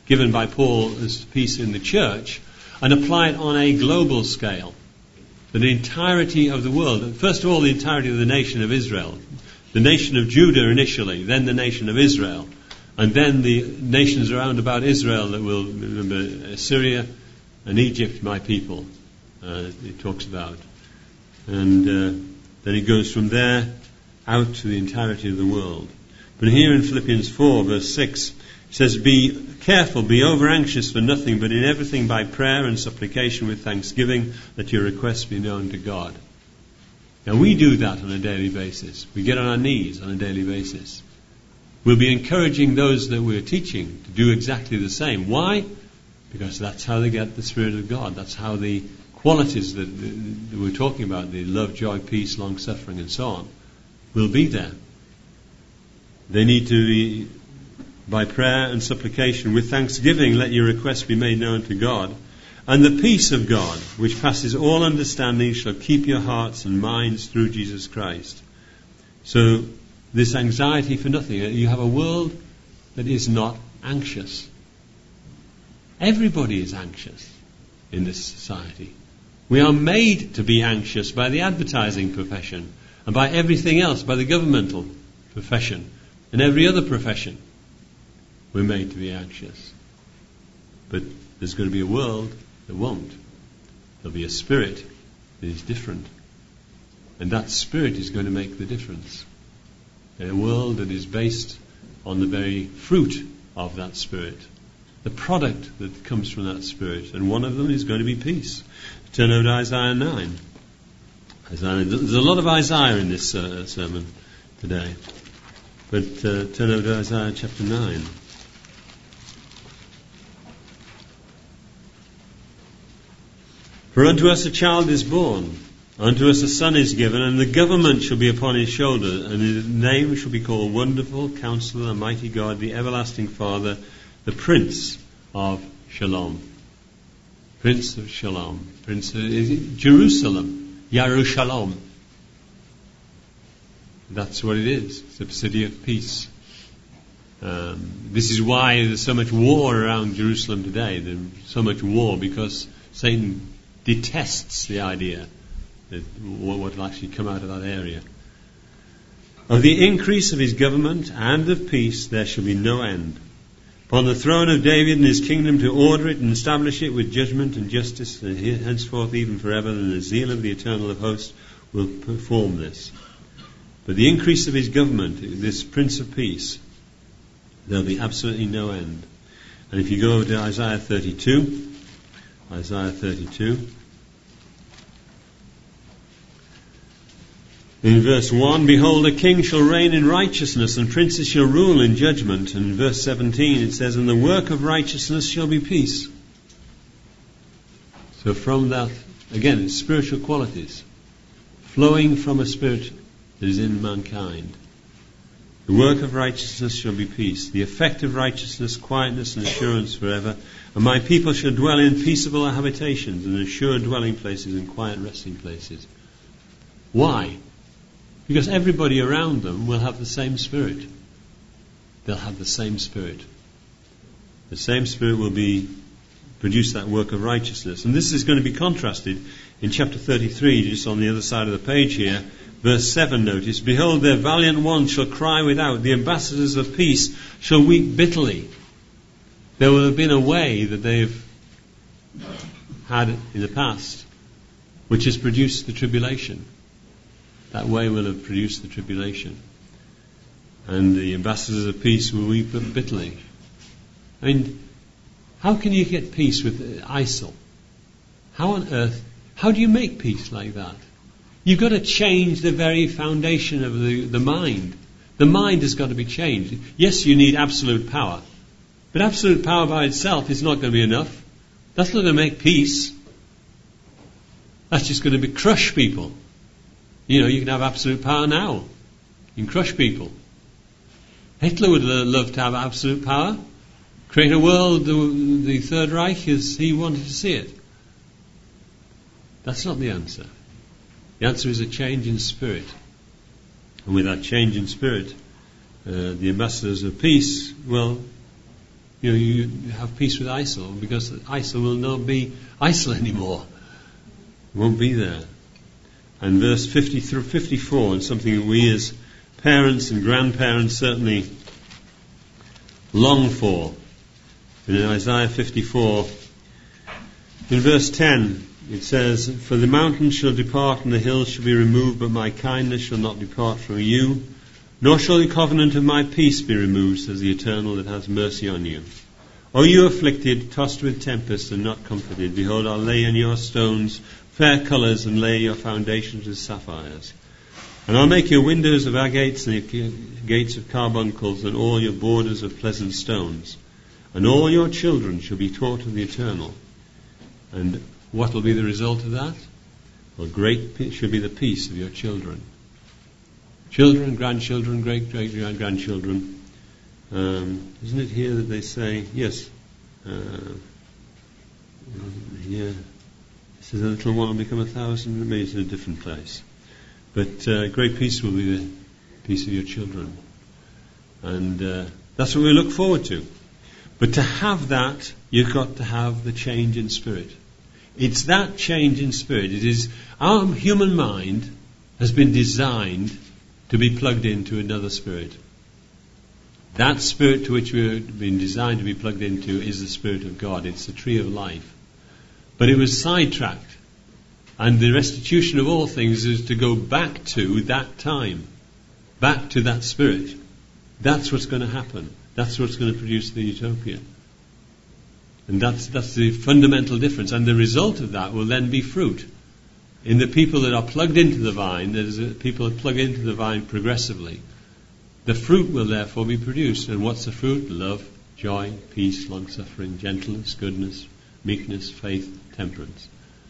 S1: given by Paul as peace in the church, and apply it on a global scale. For the entirety of the world, first of all the entirety of the nation of Israel, the nation of Judah initially, then the nation of Israel, and then the nations around about Israel that will, remember, Assyria and Egypt, my people, uh, it talks about. And uh, then it goes from there out to the entirety of the world. But here in Philippians four, verse six, it says, "Be careful, be over anxious for nothing, but in everything by prayer and supplication with thanksgiving, that your requests be known to God." Now we do that on a daily basis. We get on our knees on a daily basis. We'll be encouraging those that we're teaching to do exactly the same. Why? Because that's how they get the Spirit of God. That's how the qualities that, that we're talking about, the love, joy, peace, long-suffering and so on, will be there. They need to be, by prayer and supplication with thanksgiving, let your requests be made known to God. And the peace of God, which passes all understanding, shall keep your hearts and minds through Jesus Christ. So, this anxiety for nothing. You have a world that is not anxious. Everybody is anxious in this society. We are made to be anxious by the advertising profession and by everything else, by the governmental profession and every other profession. We're made to be anxious. But there's going to be a world that won't. There'll be a spirit that is different. And that spirit is going to make the difference. In a world that is based on the very fruit of that spirit, the product that comes from that spirit, and one of them is going to be peace. Turn over to Isaiah nine. Isaiah, there's a lot of Isaiah in this uh, sermon today, but uh, turn over to Isaiah chapter nine. "For unto us a child is born, unto us a son is given, and the government shall be upon his shoulder, and his name shall be called Wonderful, Counselor, the Mighty God, the Everlasting Father, the Prince of Shalom." Prince of Shalom. Prince of Jerusalem. Yerushalom. That's what it is. It's the city of peace. Um, this is why there's so much war around Jerusalem today. There's so much war because Satan detests the idea that what will actually come out of that area. "Of the increase of his government and of peace there shall be no end. Upon the throne of David and his kingdom, to order it and establish it with judgment and justice, and henceforth even forever, and the zeal of the Eternal of hosts will perform this." But the increase of his government, this Prince of Peace, there'll be absolutely no end. And if you go over to Isaiah thirty-two, Isaiah thirty-two, in verse one, "Behold, a king shall reign in righteousness, and princes shall rule in judgment." And in verse seventeen it says, "And the work of righteousness shall be peace." So from that, again, it's spiritual qualities, flowing from a spirit that is in mankind. The work of righteousness shall be peace. The effect of righteousness, quietness and assurance forever. "And my people shall dwell in peaceable habitations, and assured dwelling places and quiet resting places." Why? Because everybody around them will have the same spirit. They'll have the same spirit. The same spirit will be produce that work of righteousness. And this is going to be contrasted in chapter thirty-three, just on the other side of the page here. Verse seven, notice, "Behold, their valiant ones shall cry without, the ambassadors of peace shall weep bitterly." There will have been a way that they've had in the past which has produced the tribulation. That way will have produced the tribulation. And the ambassadors of peace will weep bitterly. I mean, how can you get peace with I S I L? How on earth, how do you make peace like that? You've got to change the very foundation of the, the mind. The mind has got to be changed. Yes, you need absolute power. But absolute power by itself is not going to be enough. That's not going to make peace. That's just going to be crush people. You know, you can have absolute power now. You can crush people. Hitler would love to have absolute power. Create a world, the, the Third Reich, as he wanted to see it. That's not the answer. The answer is a change in spirit. And with that change in spirit, uh, the ambassadors of peace, well, you know, you have peace with ISIL, because ISIL will not be ISIL anymore. It won't be there. And verse fifty through fifty-four, and something that we as parents and grandparents certainly long for. In Isaiah fifty-four, in verse ten, it says, "For the mountains shall depart and the hills shall be removed, but my kindness shall not depart from you, nor shall the covenant of my peace be removed, says the Eternal that has mercy on you. O you afflicted, tossed with tempest and not comforted, behold, I'll lay in your stones fair colours, and lay your foundations with sapphires. And I'll make your windows of agates, and your gates of carbuncles, and all your borders of pleasant stones. And all your children shall be taught of the Eternal." And what will be the result of that? Well, great pe- shall be the peace of your children. Children, grandchildren, great, great, grandchildren. Um, isn't it here that they say, yes, uh, yeah, it says a little one will become a thousand, maybe it's in a different place. But uh, great peace will be the peace of your children. And uh, that's what we look forward to. But to have that, you've got to have the change in spirit. It's that change in spirit. It is, our human mind has been designed to be plugged into another spirit. That spirit to which we've been designed to be plugged into is the Spirit of God. It's the tree of life. But it was sidetracked. And the restitution of all things is to go back to that time. Back to that spirit. That's what's going to happen. That's what's going to produce the utopia. And that's that's the fundamental difference. And the result of that will then be fruit. In the people that are plugged into the vine, there's a, people that plug into the vine progressively, the fruit will therefore be produced. And what's the fruit? Love, joy, peace, long-suffering, gentleness, goodness, meekness, faith, temperance.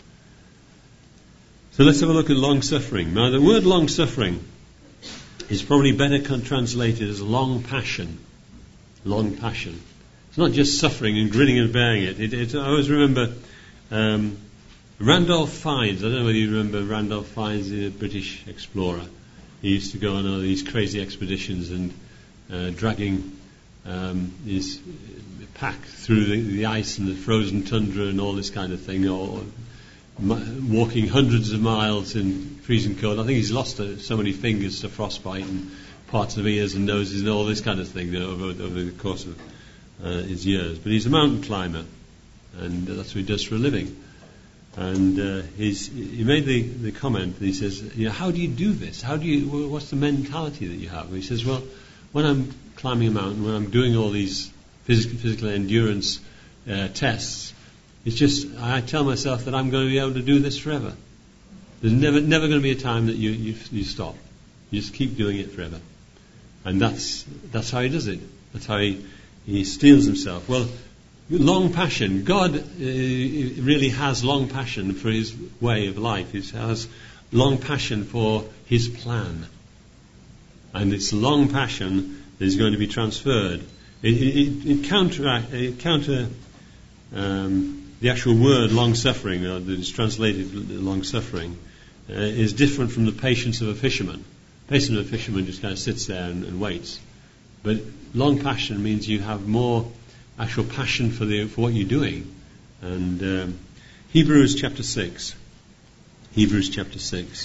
S1: So let's have a look at long-suffering. Now the word long-suffering is probably better translated as long passion. Long passion. It's not just suffering and grinning and bearing it. it, it I always remember um, Randolph Fiennes. I don't know whether you remember Randolph Fiennes, the British explorer. He used to go on all these crazy expeditions and uh, dragging um, his pack through the, the ice and the frozen tundra and all this kind of thing, or m- walking hundreds of miles in freezing cold. I think he's lost uh, so many fingers to frostbite and parts of ears and noses and all this kind of thing, you know, over, over the course of uh, his years. But he's a mountain climber, and that's what he does for a living. And uh, he's, he made the, the comment, he says, you know, how do you do this? How do you, what's the mentality that you have? He says, well, when I'm climbing a mountain, when I'm doing all these physical, physical endurance uh, tests, it's just, I tell myself that I'm going to be able to do this forever. There's never never going to be a time that you, you, you stop. You just keep doing it forever. And that's that's how he does it. That's how he, he steels himself. Well, long passion. God uh, really has long passion for his way of life. He has long passion for his plan. And it's long passion that is going to be transferred. It, it, it counteract, it counter um, the actual word long-suffering, or that is translated long-suffering, uh, is different from the patience of a fisherman. The patience of a fisherman just kind of sits there and, and waits. But long passion means you have more actual passion for the for what you're doing. And um, Hebrews chapter six. Hebrews chapter six.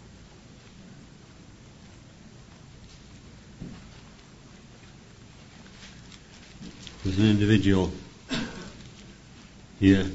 S1: There's an individual here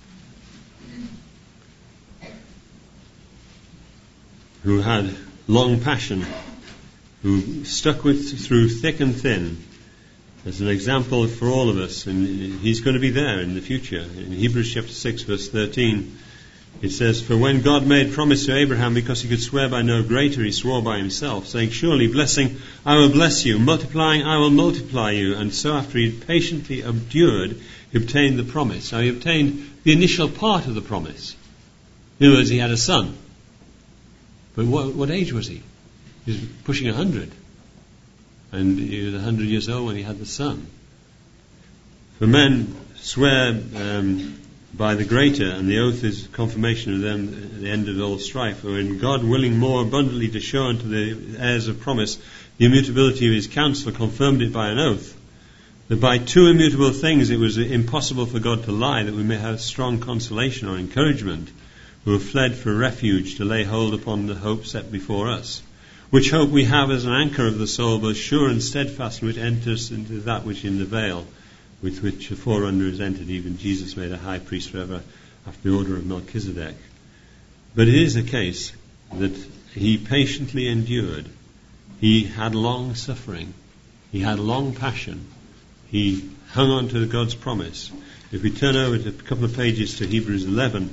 S1: who had long passion, who stuck with through thick and thin, as an example for all of us, and he's going to be there in the future. In Hebrews chapter six, verse thirteen, it says, "For when God made promise to Abraham, because he could swear by no greater, he swore by himself, saying, Surely blessing I will bless you, multiplying I will multiply you. And so after he patiently endured, he obtained the promise." Now he obtained the initial part of the promise. In other words, he had a son. But what, what age was he? He was pushing a hundred. And he was a hundred years old when he had the son. For men swear um, by the greater, and the oath is confirmation of them, the end of all strife. For in God willing more abundantly to show unto the heirs of promise the immutability of his counsel, confirmed it by an oath, that by two immutable things it was impossible for God to lie, that we may have strong consolation or encouragement, who have fled for refuge to lay hold upon the hope set before us, which hope we have as an anchor of the soul, both sure and steadfast, which enters into that which in the veil, with which the forerunner is entered, even Jesus made a high priest forever after the order of Melchizedek. But it is a case that he patiently endured. He had long suffering. He had long passion. He hung on to God's promise. If we turn over to a couple of pages to Hebrews eleven,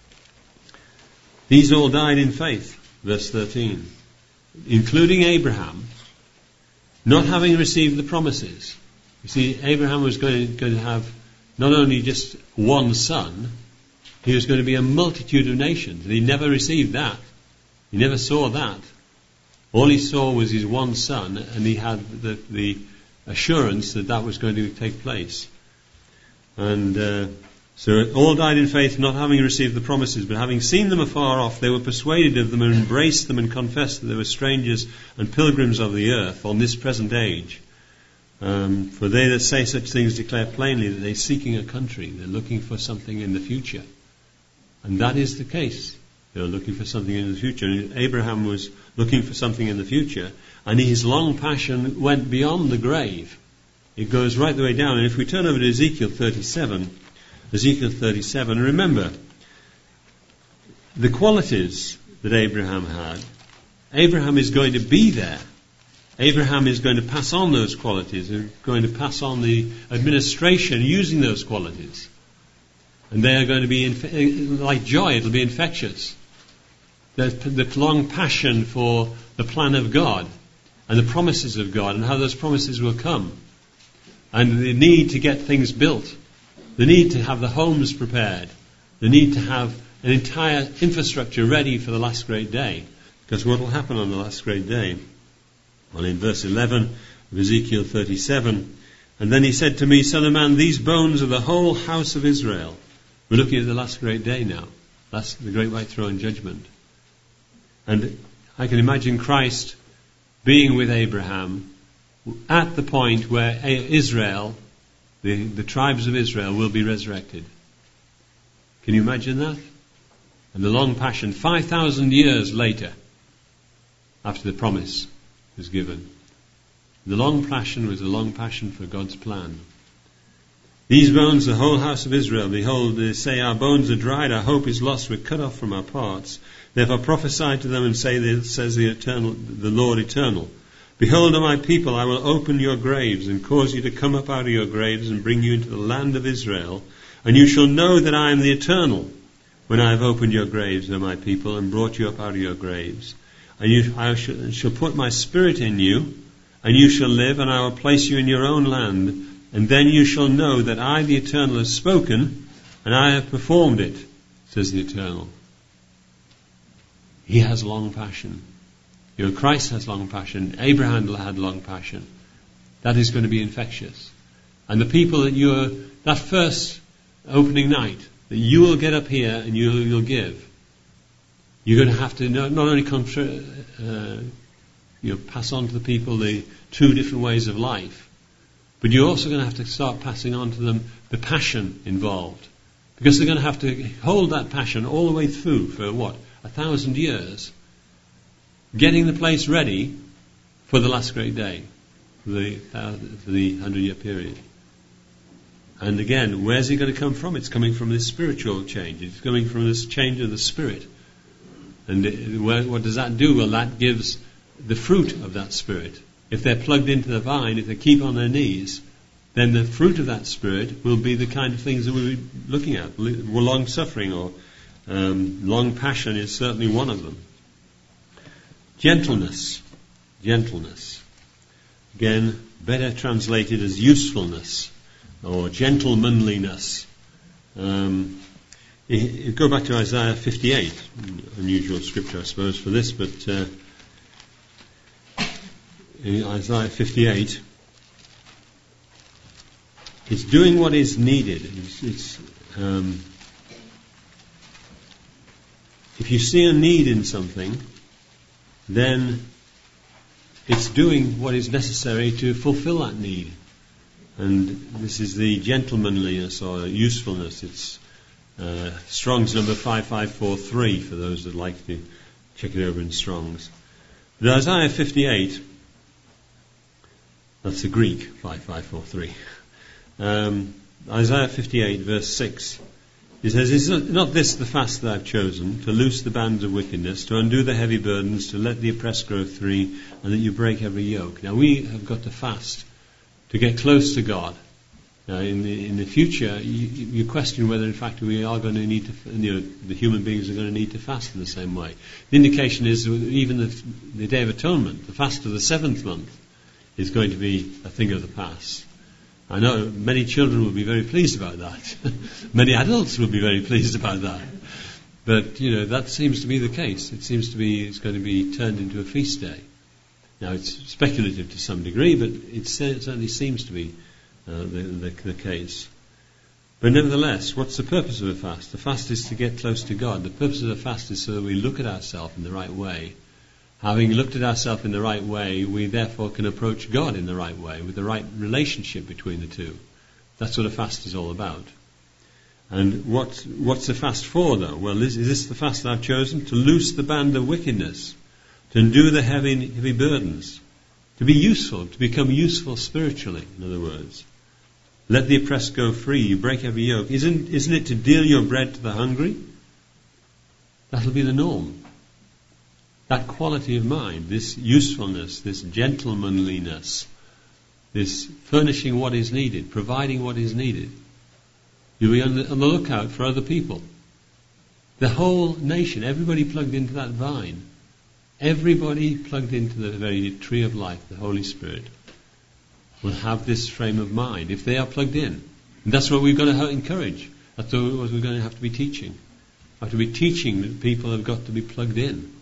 S1: these all died in faith, verse thirteen, including Abraham, not having received the promises. You see, Abraham was going to, going to have not only just one son, he was going to be a multitude of nations. And he never received that. He never saw that. All he saw was his one son, and he had the, the assurance that that was going to take place. And uh, so all died in faith, not having received the promises, but having seen them afar off, they were persuaded of them and embraced them and confessed that they were strangers and pilgrims of the earth on this present age. Um, for they that say such things declare plainly that they're seeking a country. They're looking for something in the future. And that is the case. They're looking for something in the future. And Abraham was looking for something in the future, and his long passion went beyond the grave. It goes right the way down. And if we turn over to Ezekiel thirty-seven, Ezekiel thirty-seven, remember, the qualities that Abraham had, Abraham is going to be there. Abraham is going to pass on those qualities, and going to pass on the administration using those qualities. And they are going to be, inf- like joy, it'll be infectious. The, the long passion for the plan of God and the promises of God and how those promises will come. And the need to get things built. The need to have the homes prepared. The need to have an entire infrastructure ready for the last great day. Because what will happen on the last great day? Well, in verse eleven of Ezekiel thirty-seven, and then he said to me, Son of man, these bones are the whole house of Israel. We're looking at the last great day now. That's the great white throne judgment. And I can imagine Christ being with Abraham at the point where Israel, the, the tribes of Israel, will be resurrected. Can you imagine that? And the long passion, five thousand years later, after the promise was given. The long passion was a long passion for God's plan. These bones, the whole house of Israel, behold, they say, our bones are dried, our hope is lost, we're cut off from our parts. Therefore prophesy to them and say, says the eternal, the Lord eternal, behold, O my people, I will open your graves and cause you to come up out of your graves and bring you into the land of Israel, and you shall know that I am the eternal, when I have opened your graves, O my people, and brought you up out of your graves. And you, I shall, shall put my spirit in you, and you shall live, and I will place you in your own land, and then you shall know that I, the Eternal, have spoken, and I have performed it, says the Eternal. He has long passion. You know, Christ has long passion. Abraham had long passion. That is going to be infectious. And the people that you are, that first opening night, that you will get up here and you, you'll give, you're going to have to not, not only contra- uh, you know, pass on to the people the two different ways of life, but you're also going to have to start passing on to them the passion involved. Because they're going to have to hold that passion all the way through for what? A thousand years. Getting the place ready for the last great day. For the, for the hundred year period. And again, where's it going to come from? It's coming from this spiritual change. It's coming from this change of the spirit. And it, what does that do? Well, that gives the fruit of that spirit. If they're plugged into the vine, if they keep on their knees, then the fruit of that spirit will be the kind of things that we'll be looking at. Long suffering or um, long passion is certainly one of them. Gentleness. Gentleness. Again, better translated as usefulness or gentlemanliness. Um, you go back to Isaiah fifty-eight. Unusual scripture, I suppose, for this, but uh, in Isaiah fifty-eight, it's doing what is needed. It's, it's um, if you see a need in something, then it's doing what is necessary to fulfill that need. And this is the gentlemanliness or usefulness. It's uh, Strong's number five five four three for those that like to check it over in Strong's. But Isaiah fifty-eight, that's the Greek five five four three. Um, Isaiah fifty-eight verse six. He says, "Is not this the fast that I've chosen, to loose the bands of wickedness, to undo the heavy burdens, to let the oppressed go free, and that you break every yoke?" Now we have got to fast to get close to God. Now in the, in the future, you, you question whether in fact we are going to need to, you know, the human beings are going to need to fast in the same way. The indication is even the, the Day of Atonement, the fast of the seventh month, is going to be a thing of the past. I know many children will be very pleased about that. Many adults will be very pleased about that. But, you know, that seems to be the case. It seems to be it's going to be turned into a feast day. Now, it's speculative to some degree, but it certainly seems to be uh, the, the, the case. But nevertheless, what's the purpose of a fast? The fast is to get close to God. The purpose of the fast is so that we look at ourselves in the right way. Having looked at ourselves in the right way, we therefore can approach God in the right way, with the right relationship between the two. That's what a fast is all about. And what, what's the fast for, though? Well, is, is this the fast that I've chosen? To loose the band of wickedness, to undo the heavy, heavy burdens, to be useful, to become useful spiritually, in other words. Let the oppressed go free, you break every yoke. Isn't, isn't it to deal your bread to the hungry? That'll be the norm. That quality of mind, this usefulness, this gentlemanliness, this furnishing what is needed, providing what is needed. You'll be on the, on the lookout for other people. The whole nation, everybody plugged into that vine, everybody plugged into the very tree of life, the Holy Spirit, will have this frame of mind if they are plugged in. And that's what we've got to encourage. That's what we're going to have to be teaching. We have to be teaching that people have got to be plugged in.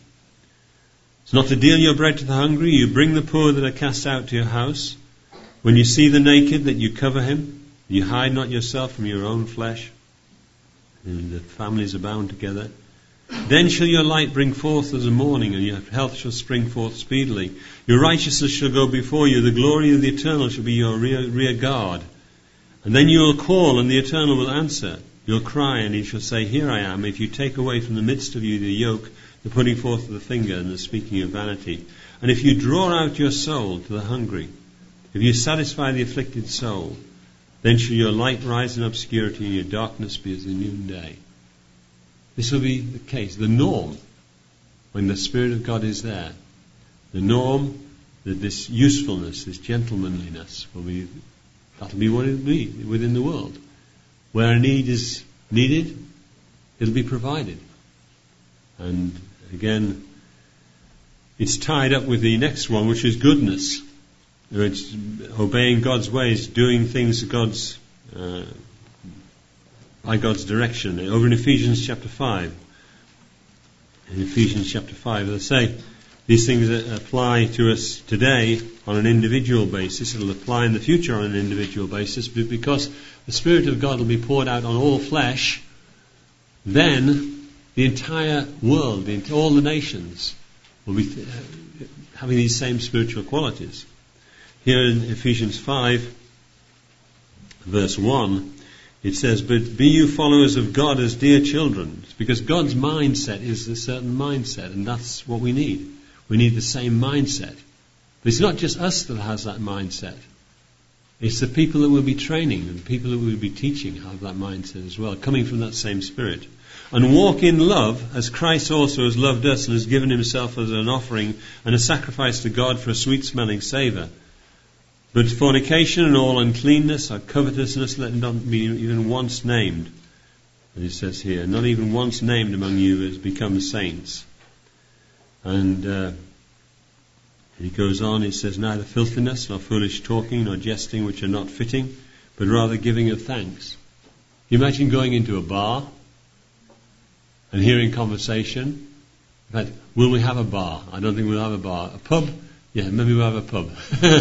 S1: It's not to deal your bread to the hungry. You bring the poor that are cast out to your house. When you see the naked, that you cover him. You hide not yourself from your own flesh. And the families are bound together. Then shall your light bring forth as a morning, and your health shall spring forth speedily. Your righteousness shall go before you. The glory of the Eternal shall be your rear, rear guard. And then you will call, and the Eternal will answer. You'll cry, and he shall say, "Here I am." If you take away from the midst of you the yoke, the putting forth of the finger and the speaking of vanity. And if you draw out your soul to the hungry, if you satisfy the afflicted soul, then shall your light rise in obscurity and your darkness be as the noonday. This will be the case, the norm, when the Spirit of God is there. The norm, that this usefulness, this gentlemanliness, will be, that'll be what it will be within the world. Where a need is needed, it'll be provided. And again, it's tied up with the next one, which is goodness. It's obeying God's ways, doing things God's uh, by God's direction. Over in Ephesians chapter five, in Ephesians chapter five, as I say, these things apply to us today on an individual basis. It'll apply in the future on an individual basis, but because the Spirit of God will be poured out on all flesh, then the entire world, all the nations, will be th- having these same spiritual qualities. Here in Ephesians five, verse one, it says, "But be you followers of God as dear children." It's because God's mindset is a certain mindset, and that's what we need. We need the same mindset. But it's not just us that has that mindset. It's the people that we'll be training, and the people that we'll be teaching have that mindset as well, coming from that same Spirit. "And walk in love, as Christ also has loved us and has given himself as an offering and a sacrifice to God for a sweet-smelling savour. But fornication and all uncleanness or covetousness let not be even once named." And it says here, "Not even once named among you as become saints." And uh, he goes on, it says, "Neither filthiness, nor foolish talking, nor jesting, which are not fitting, but rather giving of thanks." You imagine going into a bar and hearing conversation. In fact, will we have a bar? I don't think we'll have a bar. A pub? Yeah, maybe we'll have a pub.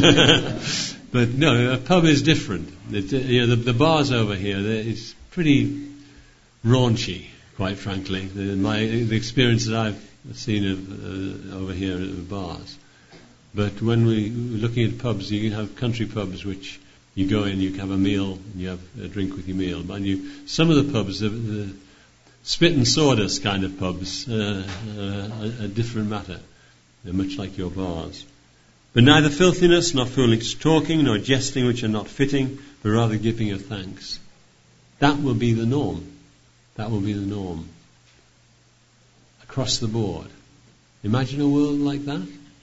S1: But no, a pub is different. It, you know, the, the bars over here, it's pretty raunchy, quite frankly. The, my, the experience that I've seen of, uh, over here at the bars. But when we, we're looking at pubs, you can have country pubs which You go in, you have a meal, and you have a drink with your meal. But you, some of the pubs, the, the spit and sawdust kind of pubs, uh, uh, a, a different matter. They're much like your bars. But neither filthiness, nor foolish talking, nor jesting which are not fitting, but rather giving of thanks. That will be the norm. That will be the norm. Across the board. Imagine a world like that.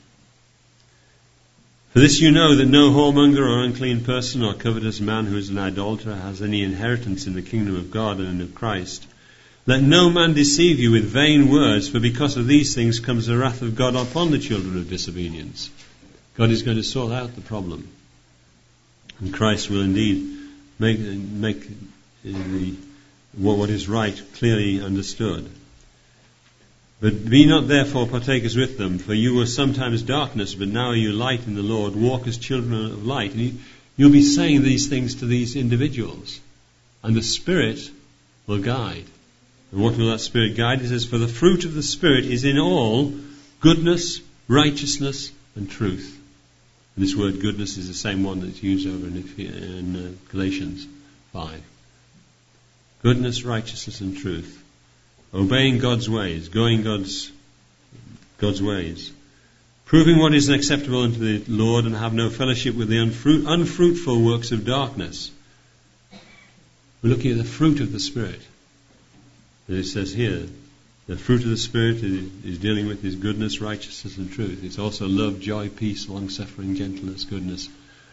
S1: For this you know that no whoremonger or unclean person or covetous man who is an idolater has any inheritance in the kingdom of God and of Christ. Let no man deceive you with vain words, for because of these things comes the wrath of God upon the children of disobedience. God is going to sort out the problem. And Christ will indeed make, make the, what is right clearly understood. But be not therefore partakers with them, for you were sometimes darkness, but now are you light in the Lord. Walk as children of light. And you, you'll be saying these things to these individuals. And the Spirit will guide. And what will that Spirit guide? It says, for the fruit of the Spirit is in all goodness, righteousness, and truth. And this word goodness is the same one that's used over in, in uh, Galatians five. Goodness, righteousness, and truth. Obeying God's ways, going God's God's ways, proving what is acceptable unto the Lord, and have no fellowship with the unfruit, unfruitful works of darkness. We're looking at the fruit of the Spirit. And it says here, the fruit of the Spirit is, is dealing with His goodness, righteousness, and truth. It's also love, joy, peace, long-suffering, gentleness, goodness,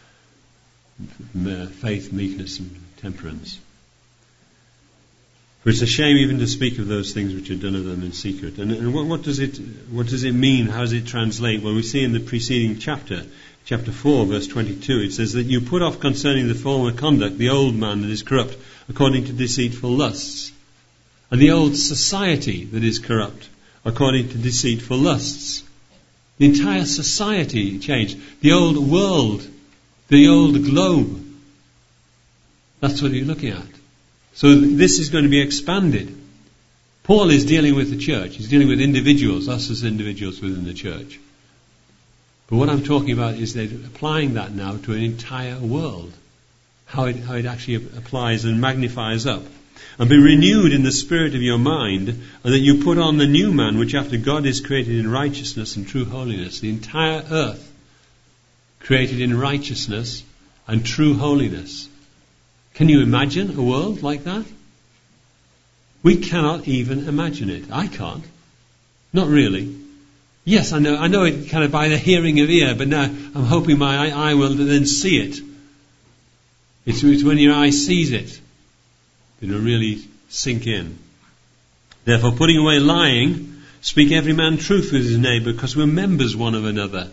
S1: faith, meekness, and temperance. For it's a shame even to speak of those things which are done of them in secret. And, and what, what does it what does it mean? How does it translate? Well, we see in the preceding chapter, chapter four, verse twenty-two, it says that you put off concerning the former conduct the old man that is corrupt according to deceitful lusts, and the old society that is corrupt according to deceitful lusts. The entire society changed. The old world, the old globe. That's what you're looking at. So this is going to be expanded. Paul is dealing with the church. He's dealing with individuals, us as individuals within the church. But what I'm talking about is they're applying that now to an entire world. How it, how it actually applies and magnifies up. And be renewed in the spirit of your mind, and that you put on the new man, which after God is created in righteousness and true holiness. The entire earth created in righteousness and true holiness. Can you imagine a world like that? We cannot even imagine it. I can't. Not really. Yes, I know I know it kind of by the hearing of ear, but now I'm hoping my eye will then see it. It's, it's when your eye sees it, it'll really sink in. Therefore, putting away lying, speak every man truth with his neighbour, because we're members one of another.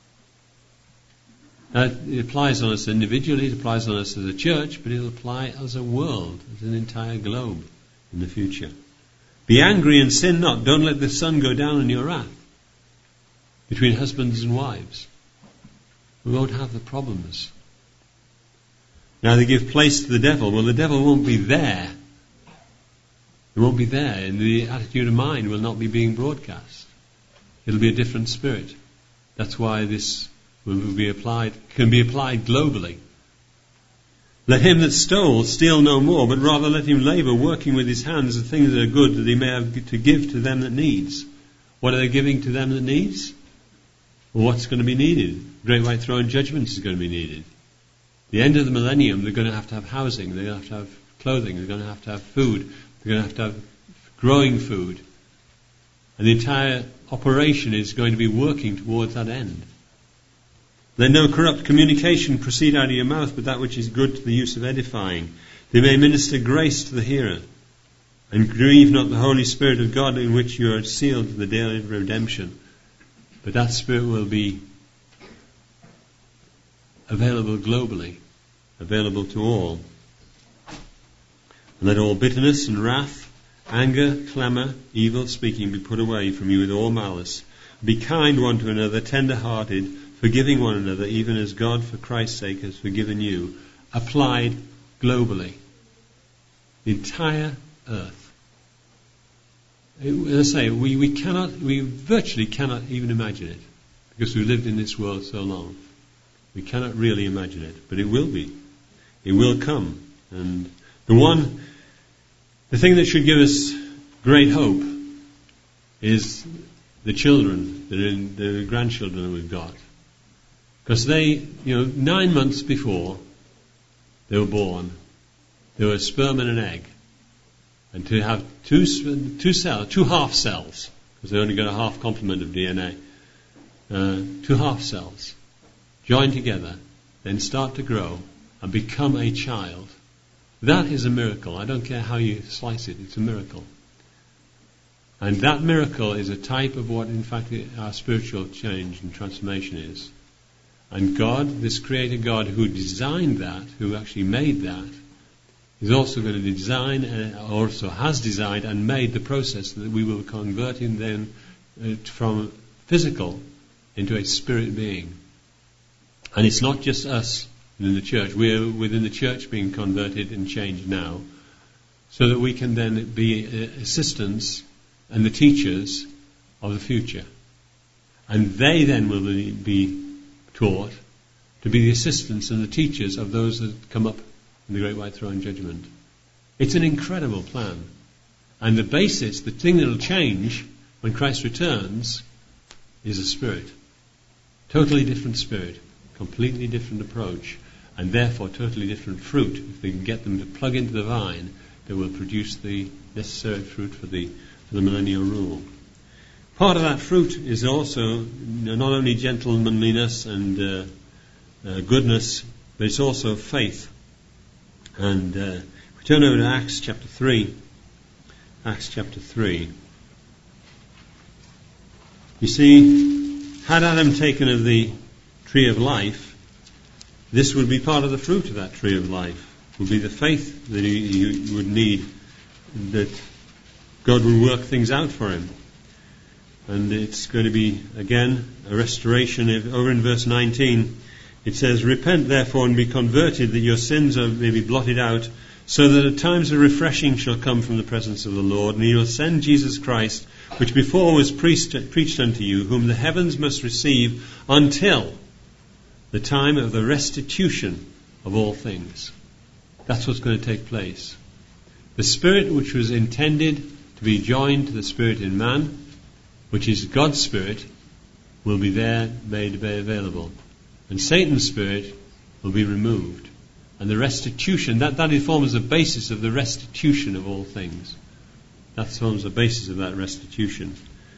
S1: Uh, it applies on us individually, it applies on us as a church, but it'll apply as a world, as an entire globe in the future. Be angry and sin not. Don't let the sun go down in your wrath. Between husbands and wives. We won't have the problems. Now they give place to the devil. Well, the devil won't be there. It won't be there. And the attitude of mind will not be being broadcast. It'll be a different spirit. That's why this will be applied, can be applied globally. Let him that stole steal no more, but rather let him labour, working with his hands the things that are good, that he may have to give to them that needs. What are they giving to them that needs? Well, what's going to be needed? Great white throne judgment is going to be needed. The end of the millennium, they're going to have to have housing, they're going to have to have clothing, they're going to have to have food, they're going to have to have growing food. And the entire operation is going to be working towards that end. Let no corrupt communication proceed out of your mouth, but that which is good to the use of edifying. They may minister grace to the hearer. And grieve not the Holy Spirit of God, in which you are sealed to the day of redemption. But that Spirit will be available globally, available to all. And let all bitterness and wrath, anger, clamour, evil speaking be put away from you with all malice. Be kind one to another, tender-hearted, forgiving one another, even as God for Christ's sake has forgiven you. Applied globally. The entire earth. As I say, we, we cannot, we virtually cannot even imagine it, because we've lived in this world so long. We cannot really imagine it, but it will be. It will come. And the one, the thing that should give us great hope is the children, the, the grandchildren that we've got. Because they, you know, nine months before they were born, there were sperm and an egg. And to have two two cells, two half cells, because they only got a half complement of D N A, uh, two half cells, join together, then start to grow and become a child. That is a miracle. I don't care how you slice it, it's a miracle. And that miracle is a type of what, in fact, our spiritual change and transformation is. And God, this Creator God who designed that, who actually made that, is also going to design, uh, also has designed and made the process that we will be converting then uh, from physical into a spirit being. And it's not just us in the church. We're within the church being converted and changed now, so that we can then be uh, assistants and the teachers of the future. And they then will be taught to be the assistants and the teachers of those that come up in the Great White Throne Judgment. It's an incredible plan. And the basis, the thing that will change when Christ returns, is a spirit. Totally different spirit. Completely different approach. And therefore totally different fruit. If we can get them to plug into the vine, that will produce the necessary fruit for the for the millennial rule. Part of that fruit is also not only gentlemanliness and uh, uh, goodness, but it's also faith. And uh, we turn over to Acts chapter three. Acts chapter three. You see, had Adam taken of the tree of life, this would be part of the fruit of that tree of life. Would be the faith that he, he would need, that God would work things out for him. And it's going to be, again, a restoration. Over in verse nineteen, it says, "Repent therefore and be converted, that your sins may be blotted out, so that at times of refreshing shall come from the presence of the Lord, and he will send Jesus Christ, which before was preached, preached unto you, whom the heavens must receive until the time of the restitution of all things." That's what's going to take place. The Spirit which was intended to be joined to the Spirit in man, which is God's Spirit, will be there made available. And Satan's spirit will be removed. And the restitution, that, that forms the basis of the restitution of all things. That forms the basis of that restitution.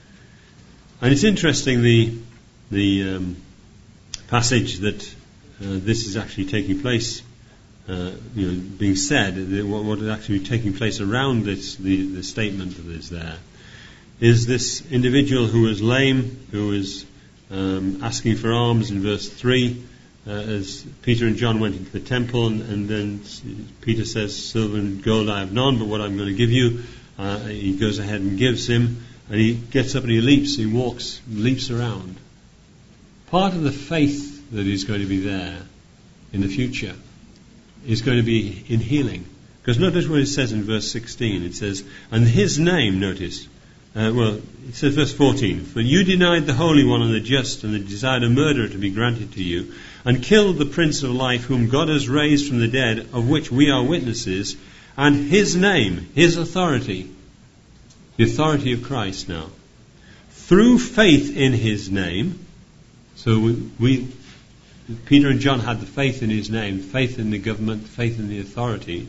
S1: And it's interesting, the the um, passage that uh, this is actually taking place, uh, you know, being said, what, what is actually taking place around this, the, the statement that is there, is this individual who was lame, who was um, asking for alms in verse three, uh, as Peter and John went into the temple, and, and then Peter says, "Silver and gold I have none, but what I'm going to give you," uh, he goes ahead and gives him, and he gets up and he leaps, he walks, leaps around. Part of the faith that is going to be there in the future is going to be in healing. Because notice what it says in verse sixteen. It says, "And his name," notice, Uh, well, it says verse fourteen, "For you denied the Holy One and the just, and desired a murderer to be granted to you, and killed the Prince of Life, whom God has raised from the dead, of which we are witnesses, and his name," his authority, the authority of Christ now, "through faith in his name." So we, we Peter and John had the faith in his name, faith in the government, faith in the authority,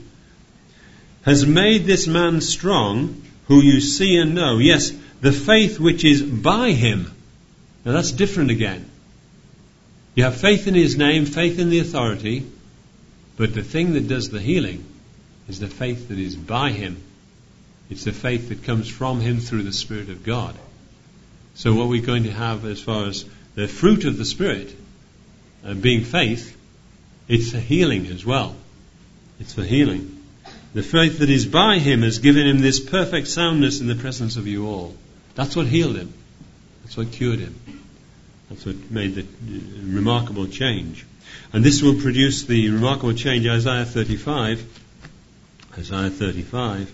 S1: "has made this man strong, who you see and know." Yes, the faith which is by him. Now that's different again. You have faith in his name, faith in the authority, but the thing that does the healing is the faith that is by him. It's the faith that comes from him through the Spirit of God. So what we're going to have as far as the fruit of the Spirit, uh, being faith, it's a healing as well. It's for healing. The faith that is by him has given him this perfect soundness in the presence of you all. That's what healed him. That's what cured him. That's what made the remarkable change. And this will produce the remarkable change, Isaiah thirty-five. Isaiah thirty-five.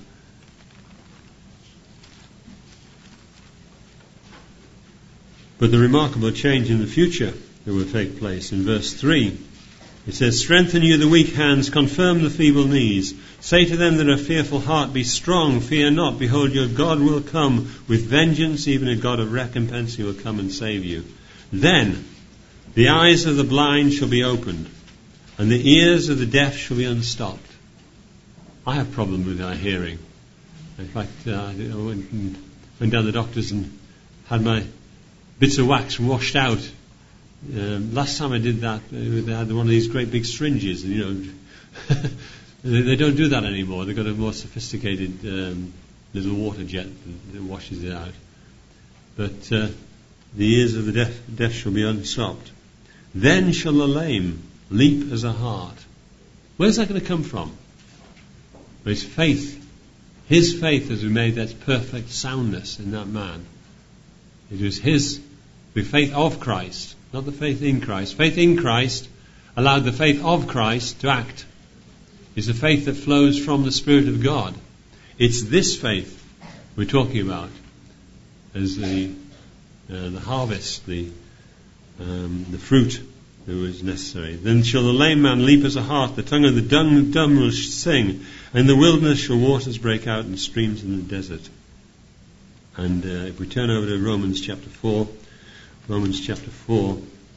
S1: But the remarkable change in the future that will take place in verse three, It says, strengthen you the weak hands, confirm the feeble knees. Say to them that are fearful heart, be strong, fear not. Behold, your God will come with vengeance, even a God of recompense. He will come and save you. Then the eyes of the blind shall be opened, and the ears of the deaf shall be unstopped. I have problems with my hearing. In fact, uh, I went, went down to the doctors and had my bits of wax washed out. Um, last time I did that, uh, they had one of these great big syringes. You know, they, they don't do that anymore. They've got a more sophisticated um, little water jet that, that washes it out. But uh, the ears of the deaf, deaf shall be unstopped. Then shall the lame leap as a hart. Where's that going to come from? Well, it's faith. His faith has made that perfect soundness in that man. It was his, the faith of Christ, not the faith in Christ. Faith in Christ allowed the faith of Christ to act. It's the faith that flows from the Spirit of God. It's this faith we're talking about as the uh, the harvest, the um, the fruit that was necessary. Then shall the lame man leap as a hart, the tongue of the dumb, dumb will sing, and in the wilderness shall waters break out and streams in the desert. And uh, if we turn over to Romans chapter four, Romans chapter four,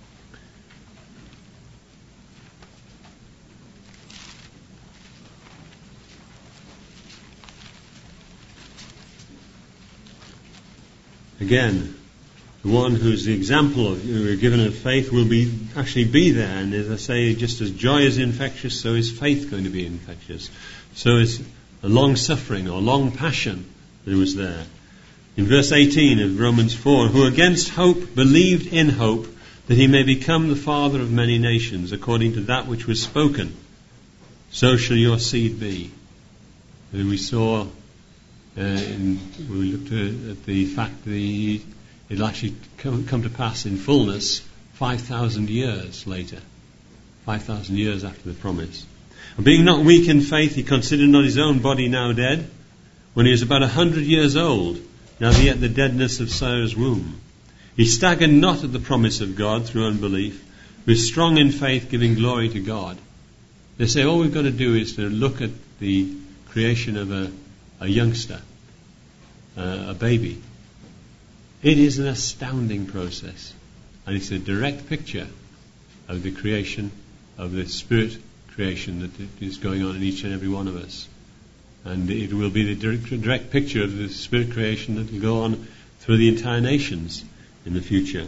S1: again, the one who's the example of who are given of faith will be actually be there. And as I say, just as joy is infectious, so is faith going to be infectious. So is a long suffering or long passion that was there. In verse eighteen of Romans four, who against hope believed in hope, that he may become the father of many nations, according to that which was spoken. So shall your seed be. And we saw, uh, in, we looked at, at the fact that he, it'll actually come, come to pass in fullness five thousand years later. five thousand years after the promise. And being not weak in faith, he considered not his own body now dead, when he was about a hundred years old, now yet the deadness of Sarah's womb. He staggered not at the promise of God through unbelief, but was strong in faith, giving glory to God. They say all we've got to do is to look at the creation of a, a youngster, uh, a baby. It is an astounding process, and it's a direct picture of the creation, of the spirit creation that is going on in each and every one of us. And it will be the direct, direct picture of the spirit creation that will go on through the entire nations in the future.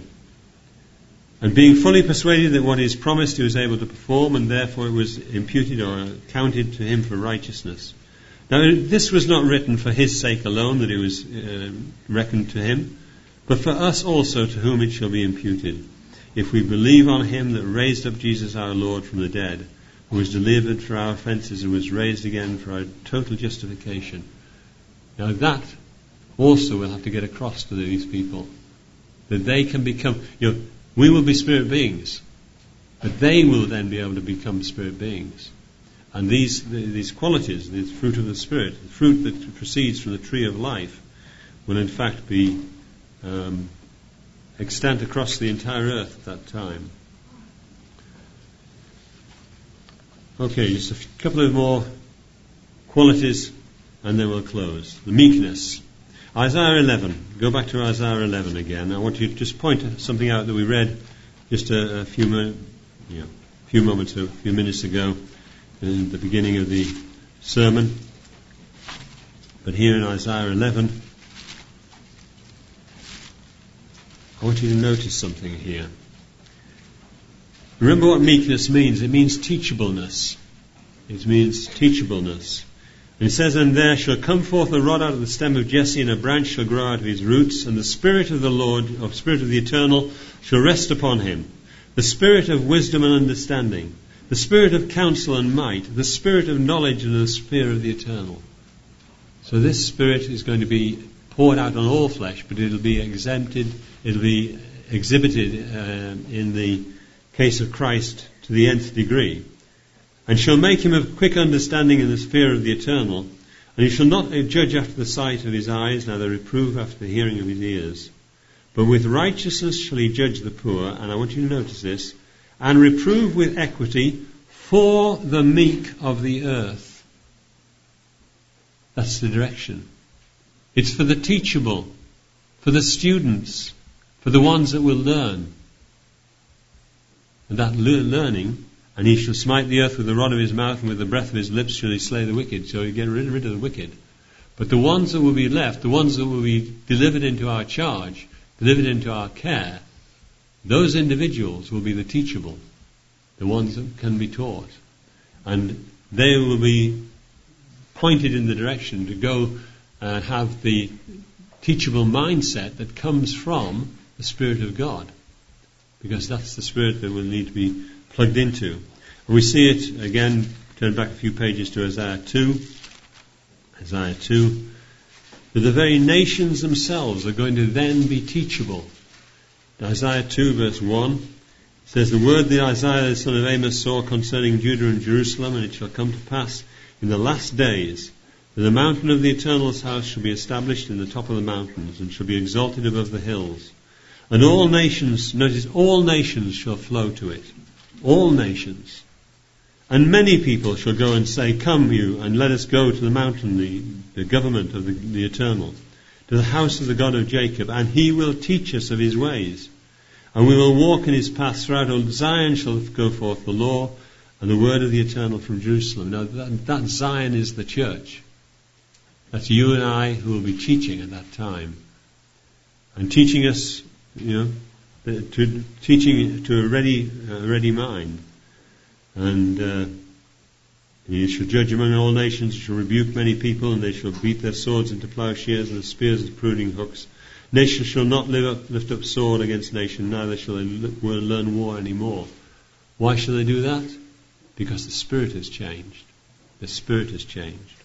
S1: And being fully persuaded that what is promised he was able to perform, and therefore it was imputed or counted to him for righteousness. Now this was not written for his sake alone, that it was uh, reckoned to him, but for us also, to whom it shall be imputed, if we believe on him that raised up Jesus our Lord from the dead, who was delivered for our offences and was raised again for our total justification. Now that also we'll have to get across to these people, that they can become, you know, we will be spirit beings, but they will then be able to become spirit beings. And these these qualities, the fruit of the Spirit, the fruit that proceeds from the tree of life, will in fact be um, extant across the entire earth at that time. Okay, just a couple of more qualities and then we'll close. The meekness. Isaiah eleven. Go back to Isaiah eleven again. I want you to just point something out that we read just a, a few, mo- you know, few moments, a few minutes ago in the beginning of the sermon. But here in Isaiah eleven, I want you to notice something here. Remember what meekness means. It means teachableness. It means teachableness. And it says, and there shall come forth a rod out of the stem of Jesse, and a branch shall grow out of his roots, and the Spirit of the Lord, of Spirit of the Eternal, shall rest upon him. The Spirit of wisdom and understanding, the Spirit of counsel and might, the Spirit of knowledge and the Spirit of the Eternal. So this Spirit is going to be poured out on all flesh, but it'll be exempted, it'll be exhibited um, in the case of Christ to the nth degree, and shall make him of quick understanding in the fear of the Eternal, and he shall not judge after the sight of his eyes, neither reprove after the hearing of his ears, but with righteousness shall he judge the poor, and I want you to notice this, and reprove with equity for the meek of the earth. That's the direction. It's for the teachable, for the students, for the ones that will learn. And that le- learning, and he shall smite the earth with the rod of his mouth, and with the breath of his lips shall he slay the wicked. So he get rid, rid of the wicked. But the ones that will be left, the ones that will be delivered into our charge, delivered into our care, those individuals will be the teachable, the ones that can be taught. And they will be pointed in the direction to go and have the teachable mindset that comes from the Spirit of God. Because that's the Spirit that will need to be plugged into. And we see it again, turn back a few pages to Isaiah two. Isaiah two. That the very nations themselves are going to then be teachable. Isaiah two verse one says, the word that Isaiah the son of Amos saw concerning Judah and Jerusalem, and it shall come to pass in the last days that the mountain of the Eternal's house shall be established in the top of the mountains, and shall be exalted above the hills. And all nations, notice, all nations shall flow to it. All nations. And many people shall go and say, come you, and let us go to the mountain, the, the government of the, the Eternal, to the house of the God of Jacob, and he will teach us of his ways. And we will walk in his paths. Throughout all Zion shall go forth the law, and the word of the Eternal from Jerusalem. Now that, that Zion is the church. That's you and I who will be teaching at that time. And teaching us, you know, to, teaching to a ready, a ready mind. And uh, he shall judge among all nations, he shall rebuke many people, and they shall beat their swords into plowshares and their spears into pruning hooks. Nation shall not live up, lift up sword against nation, neither shall they learn war anymore. Why shall they do that? Because the Spirit has changed. The Spirit has changed.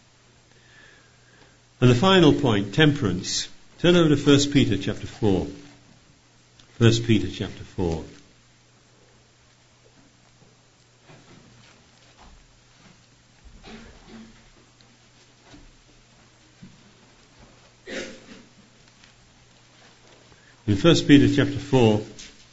S1: And the final point, temperance. Turn over to First Peter chapter four. First Peter chapter four. In First Peter chapter four,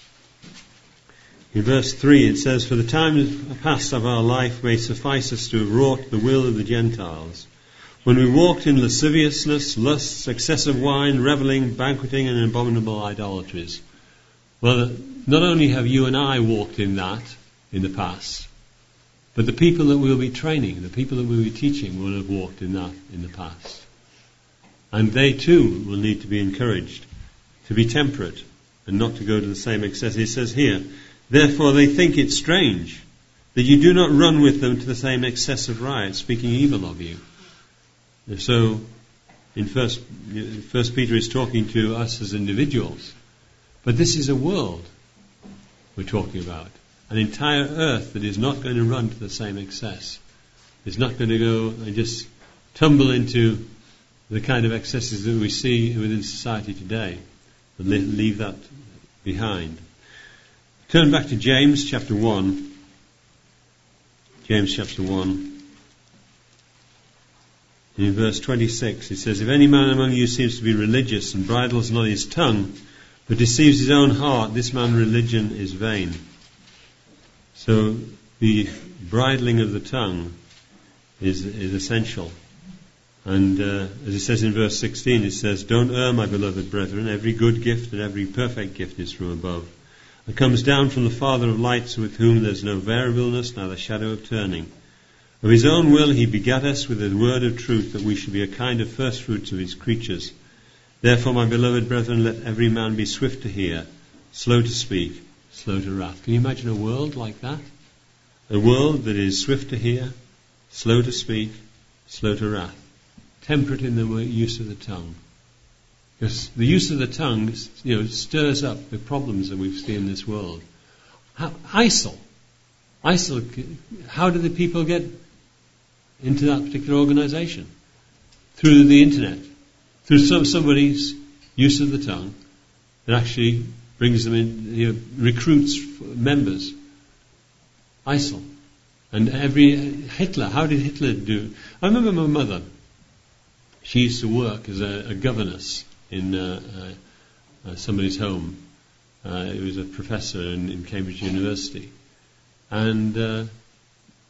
S1: in verse three, it says, for the time past of our life may suffice us to have wrought the will of the Gentiles, when we walked in lasciviousness, lusts, excessive wine, revelling, banqueting, and abominable idolatries. Well, not only have you and I walked in that in the past, but the people that we'll be training, the people that we'll be teaching will have walked in that in the past. And they too will need to be encouraged to be temperate and not to go to the same excess. He says here, therefore they think it strange that you do not run with them to the same excess of riot, speaking evil of you. And so, in First, First Peter is talking to us as individuals, but this is a world we're talking about, an entire earth that is not going to run to the same excess. It's not going to go and just tumble into the kind of excesses that we see within society today. Leave that behind. Turn back to James chapter one. James chapter one. In verse twenty-six, it says, if any man among you seems to be religious and bridles not his tongue, but deceives his own heart, this man's religion is vain. So the bridling of the tongue is, is essential. And uh, as it says in verse sixteen, it says, don't err, my beloved brethren, every good gift and every perfect gift is from above, and comes down from the Father of lights, with whom there is no variableness, neither shadow of turning. Of his own will he begat us with the word of truth, that we should be a kind of first fruits of his creatures. Therefore, my beloved brethren, let every man be swift to hear, slow to speak, slow to wrath. Can you imagine a world like that? A world that is swift to hear, slow to speak, slow to wrath. Temperate in the use of the tongue. Because the use of the tongue, you know, stirs up the problems that we've seen in this world. How, I S I L. I S I L, how did the people get into that particular organization? Through the internet. Through some, somebody's use of the tongue that actually brings them in, you know, recruits members. I S I L. And every, Hitler, how did Hitler do? I remember my mother. She used to work as a, a governess in uh, uh, uh, somebody's home. Uh, he was a professor in, in Cambridge University. And uh,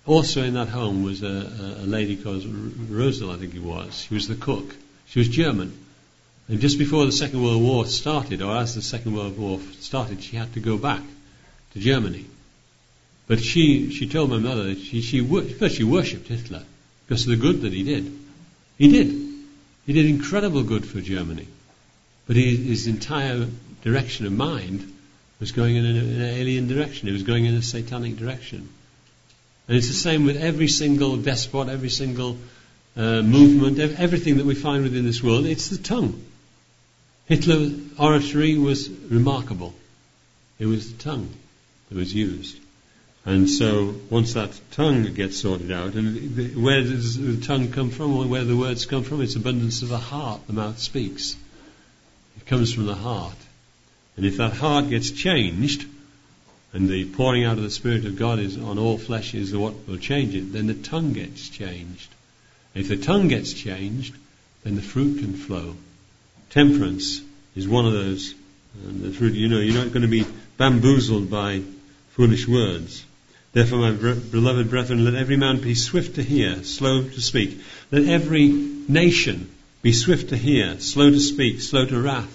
S1: Also in that home was a, a, a lady called Rosal, I think it was. She was the cook. She was German. And just before the Second World War started, or as the Second World War started, she had to go back to Germany. But she, she told my mother that she, she, first she worshipped Hitler because of the good that he did. He did. He did incredible good for Germany. But he, his entire direction of mind was going in an, in an alien direction. It was going in a satanic direction. And it's the same with every single despot, every single uh, movement, ev- everything that we find within this world. It's the tongue. Hitler's oratory was remarkable. It was the tongue that was used. And so once that tongue gets sorted out, and the, where does the tongue come from, or where the words come from? It's abundance of the heart. The mouth speaks. It comes from the heart. And if that heart gets changed, and the pouring out of the Spirit of God is on all flesh is what will change it, then the tongue gets changed. And if the tongue gets changed, then the fruit can flow. Temperance is one of those. And the fruit, you know, you're not going to be bamboozled by foolish words. Therefore, my beloved brethren, let every man be swift to hear, slow to speak. Let every nation be swift to hear, slow to speak, slow to wrath.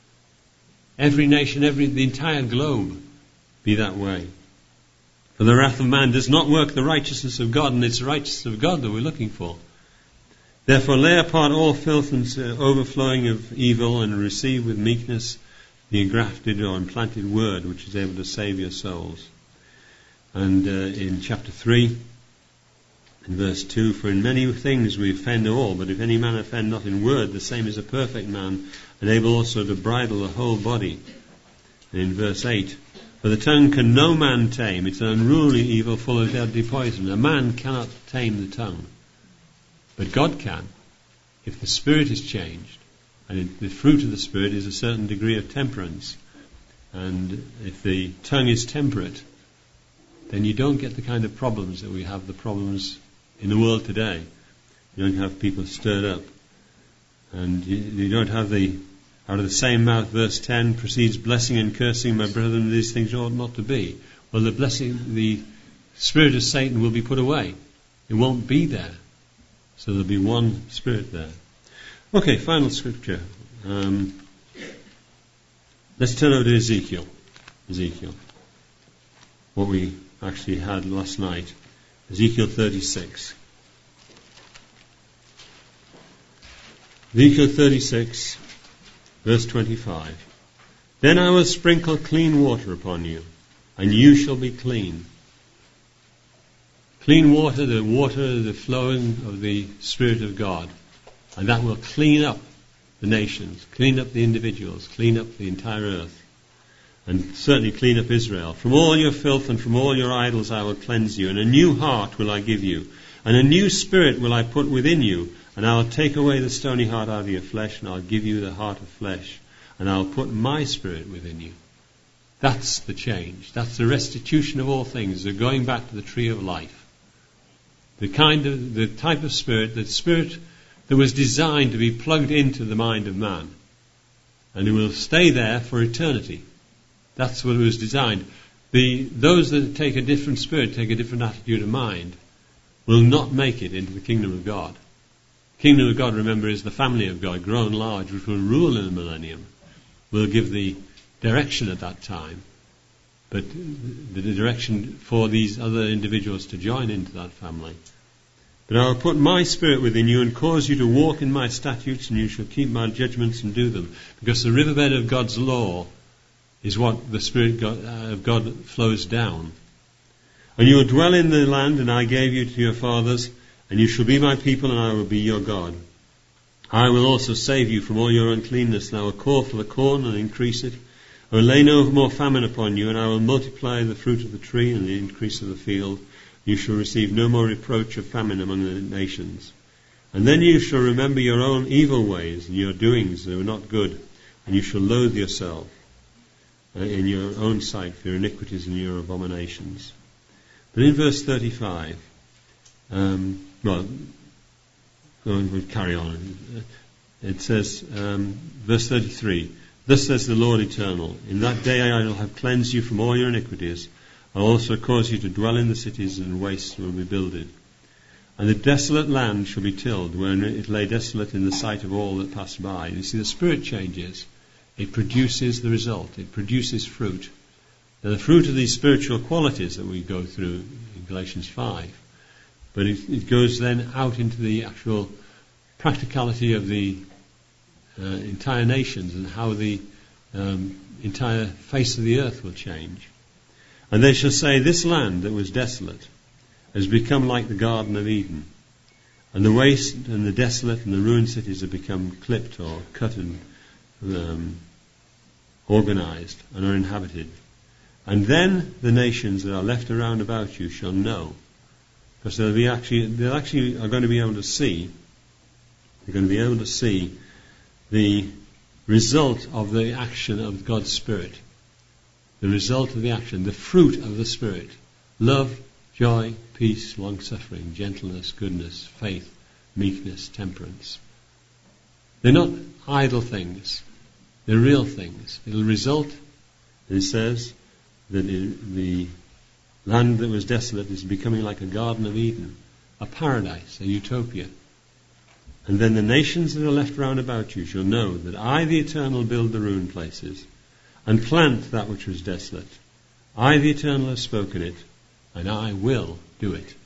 S1: Every nation, every the entire globe be that way. For the wrath of man does not work the righteousness of God, and it's the righteousness of God that we're looking for. Therefore lay apart all filth and uh, overflowing of evil, and receive with meekness the engrafted or implanted word, which is able to save your souls. And uh, in chapter three, in verse two, for in many things we offend all, but if any man offend not in word, the same is a perfect man, and able also to bridle the whole body. And in verse eight, for the tongue can no man tame, it's an unruly evil full of deadly poison. A man cannot tame the tongue, but God can, if the Spirit is changed. And the fruit of the Spirit is a certain degree of temperance. And if the tongue is temperate, then you don't get the kind of problems that we have, the problems in the world today. You don't have people stirred up. And you, you don't have the, out of the same mouth, verse ten, proceeds blessing and cursing, my brethren, these things ought not to be. Well, the blessing, the spirit of Satan will be put away. It won't be there. So there'll be one spirit there. Okay, final scripture. Um, let's turn over to Ezekiel. Ezekiel. What we actually had last night. Ezekiel thirty-six. Ezekiel thirty-six, verse twenty-five. Then I will sprinkle clean water upon you, and you shall be clean. Clean water, the water, the flowing of the Spirit of God. And that will clean up the nations, clean up the individuals, clean up the entire earth. And certainly clean up Israel. From all your filth and from all your idols I will cleanse you, and a new heart will I give you, and a new spirit will I put within you, and I will take away the stony heart out of your flesh, and I'll give you the heart of flesh, and I'll put my spirit within you. That's the change. That's the restitution of all things. They're going back to the tree of life. The kind of, the type of spirit, the spirit that was designed to be plugged into the mind of man, and it will stay there for eternity. That's what it was designed. The, those that take a different spirit, take a different attitude of mind, will not make it into the kingdom of God. The kingdom of God, remember, is the family of God, grown large, which will rule in the millennium. Will give the direction at that time, but the direction for these other individuals to join into that family. But I will put my spirit within you and cause you to walk in my statutes, and you shall keep my judgments and do them. Because the riverbed of God's law is what the Spirit of God flows down. And you will dwell in the land, and I gave you to your fathers, and you shall be my people, and I will be your God. I will also save you from all your uncleanness, and I will call for the corn and increase it. I will lay no more famine upon you, and I will multiply the fruit of the tree and the increase of the field. You shall receive no more reproach of famine among the nations. And then you shall remember your own evil ways and your doings that were not good, and you shall loathe yourself in your own sight for your iniquities and your abominations. But in verse thirty-five, um, well, we'll carry on. It says, um, verse thirty-three, thus says the Lord Eternal, in that day I will have cleansed you from all your iniquities. I'll also cause you to dwell in the cities, and wastes will be builded. And the desolate land shall be tilled, wherein it lay desolate in the sight of all that passed by. You see, the Spirit changes. It produces the result. It produces fruit. Now, the fruit of these spiritual qualities that we go through in Galatians five, but it, it goes then out into the actual practicality of the uh, entire nations and how the um, entire face of the earth will change. And they shall say, this land that was desolate has become like the Garden of Eden, and the waste and the desolate and the ruined cities have become clipped or cut and um, organized and are inhabited. And then the nations that are left around about you shall know, because they'll be actually they actually are going to be able to see. They're going to be able to see the result of the action of God's Spirit, the result of the action, the fruit of the Spirit: love, joy, peace, long-suffering, gentleness, goodness, faith, meekness, temperance. They're not idle things. They're real things. It'll result, it says, that the land that was desolate is becoming like a Garden of Eden, a paradise, a utopia. And then the nations that are left round about you shall know that I, the Eternal, build the ruined places, and plant that which was desolate. I, the Eternal, have spoken it, and I will do it.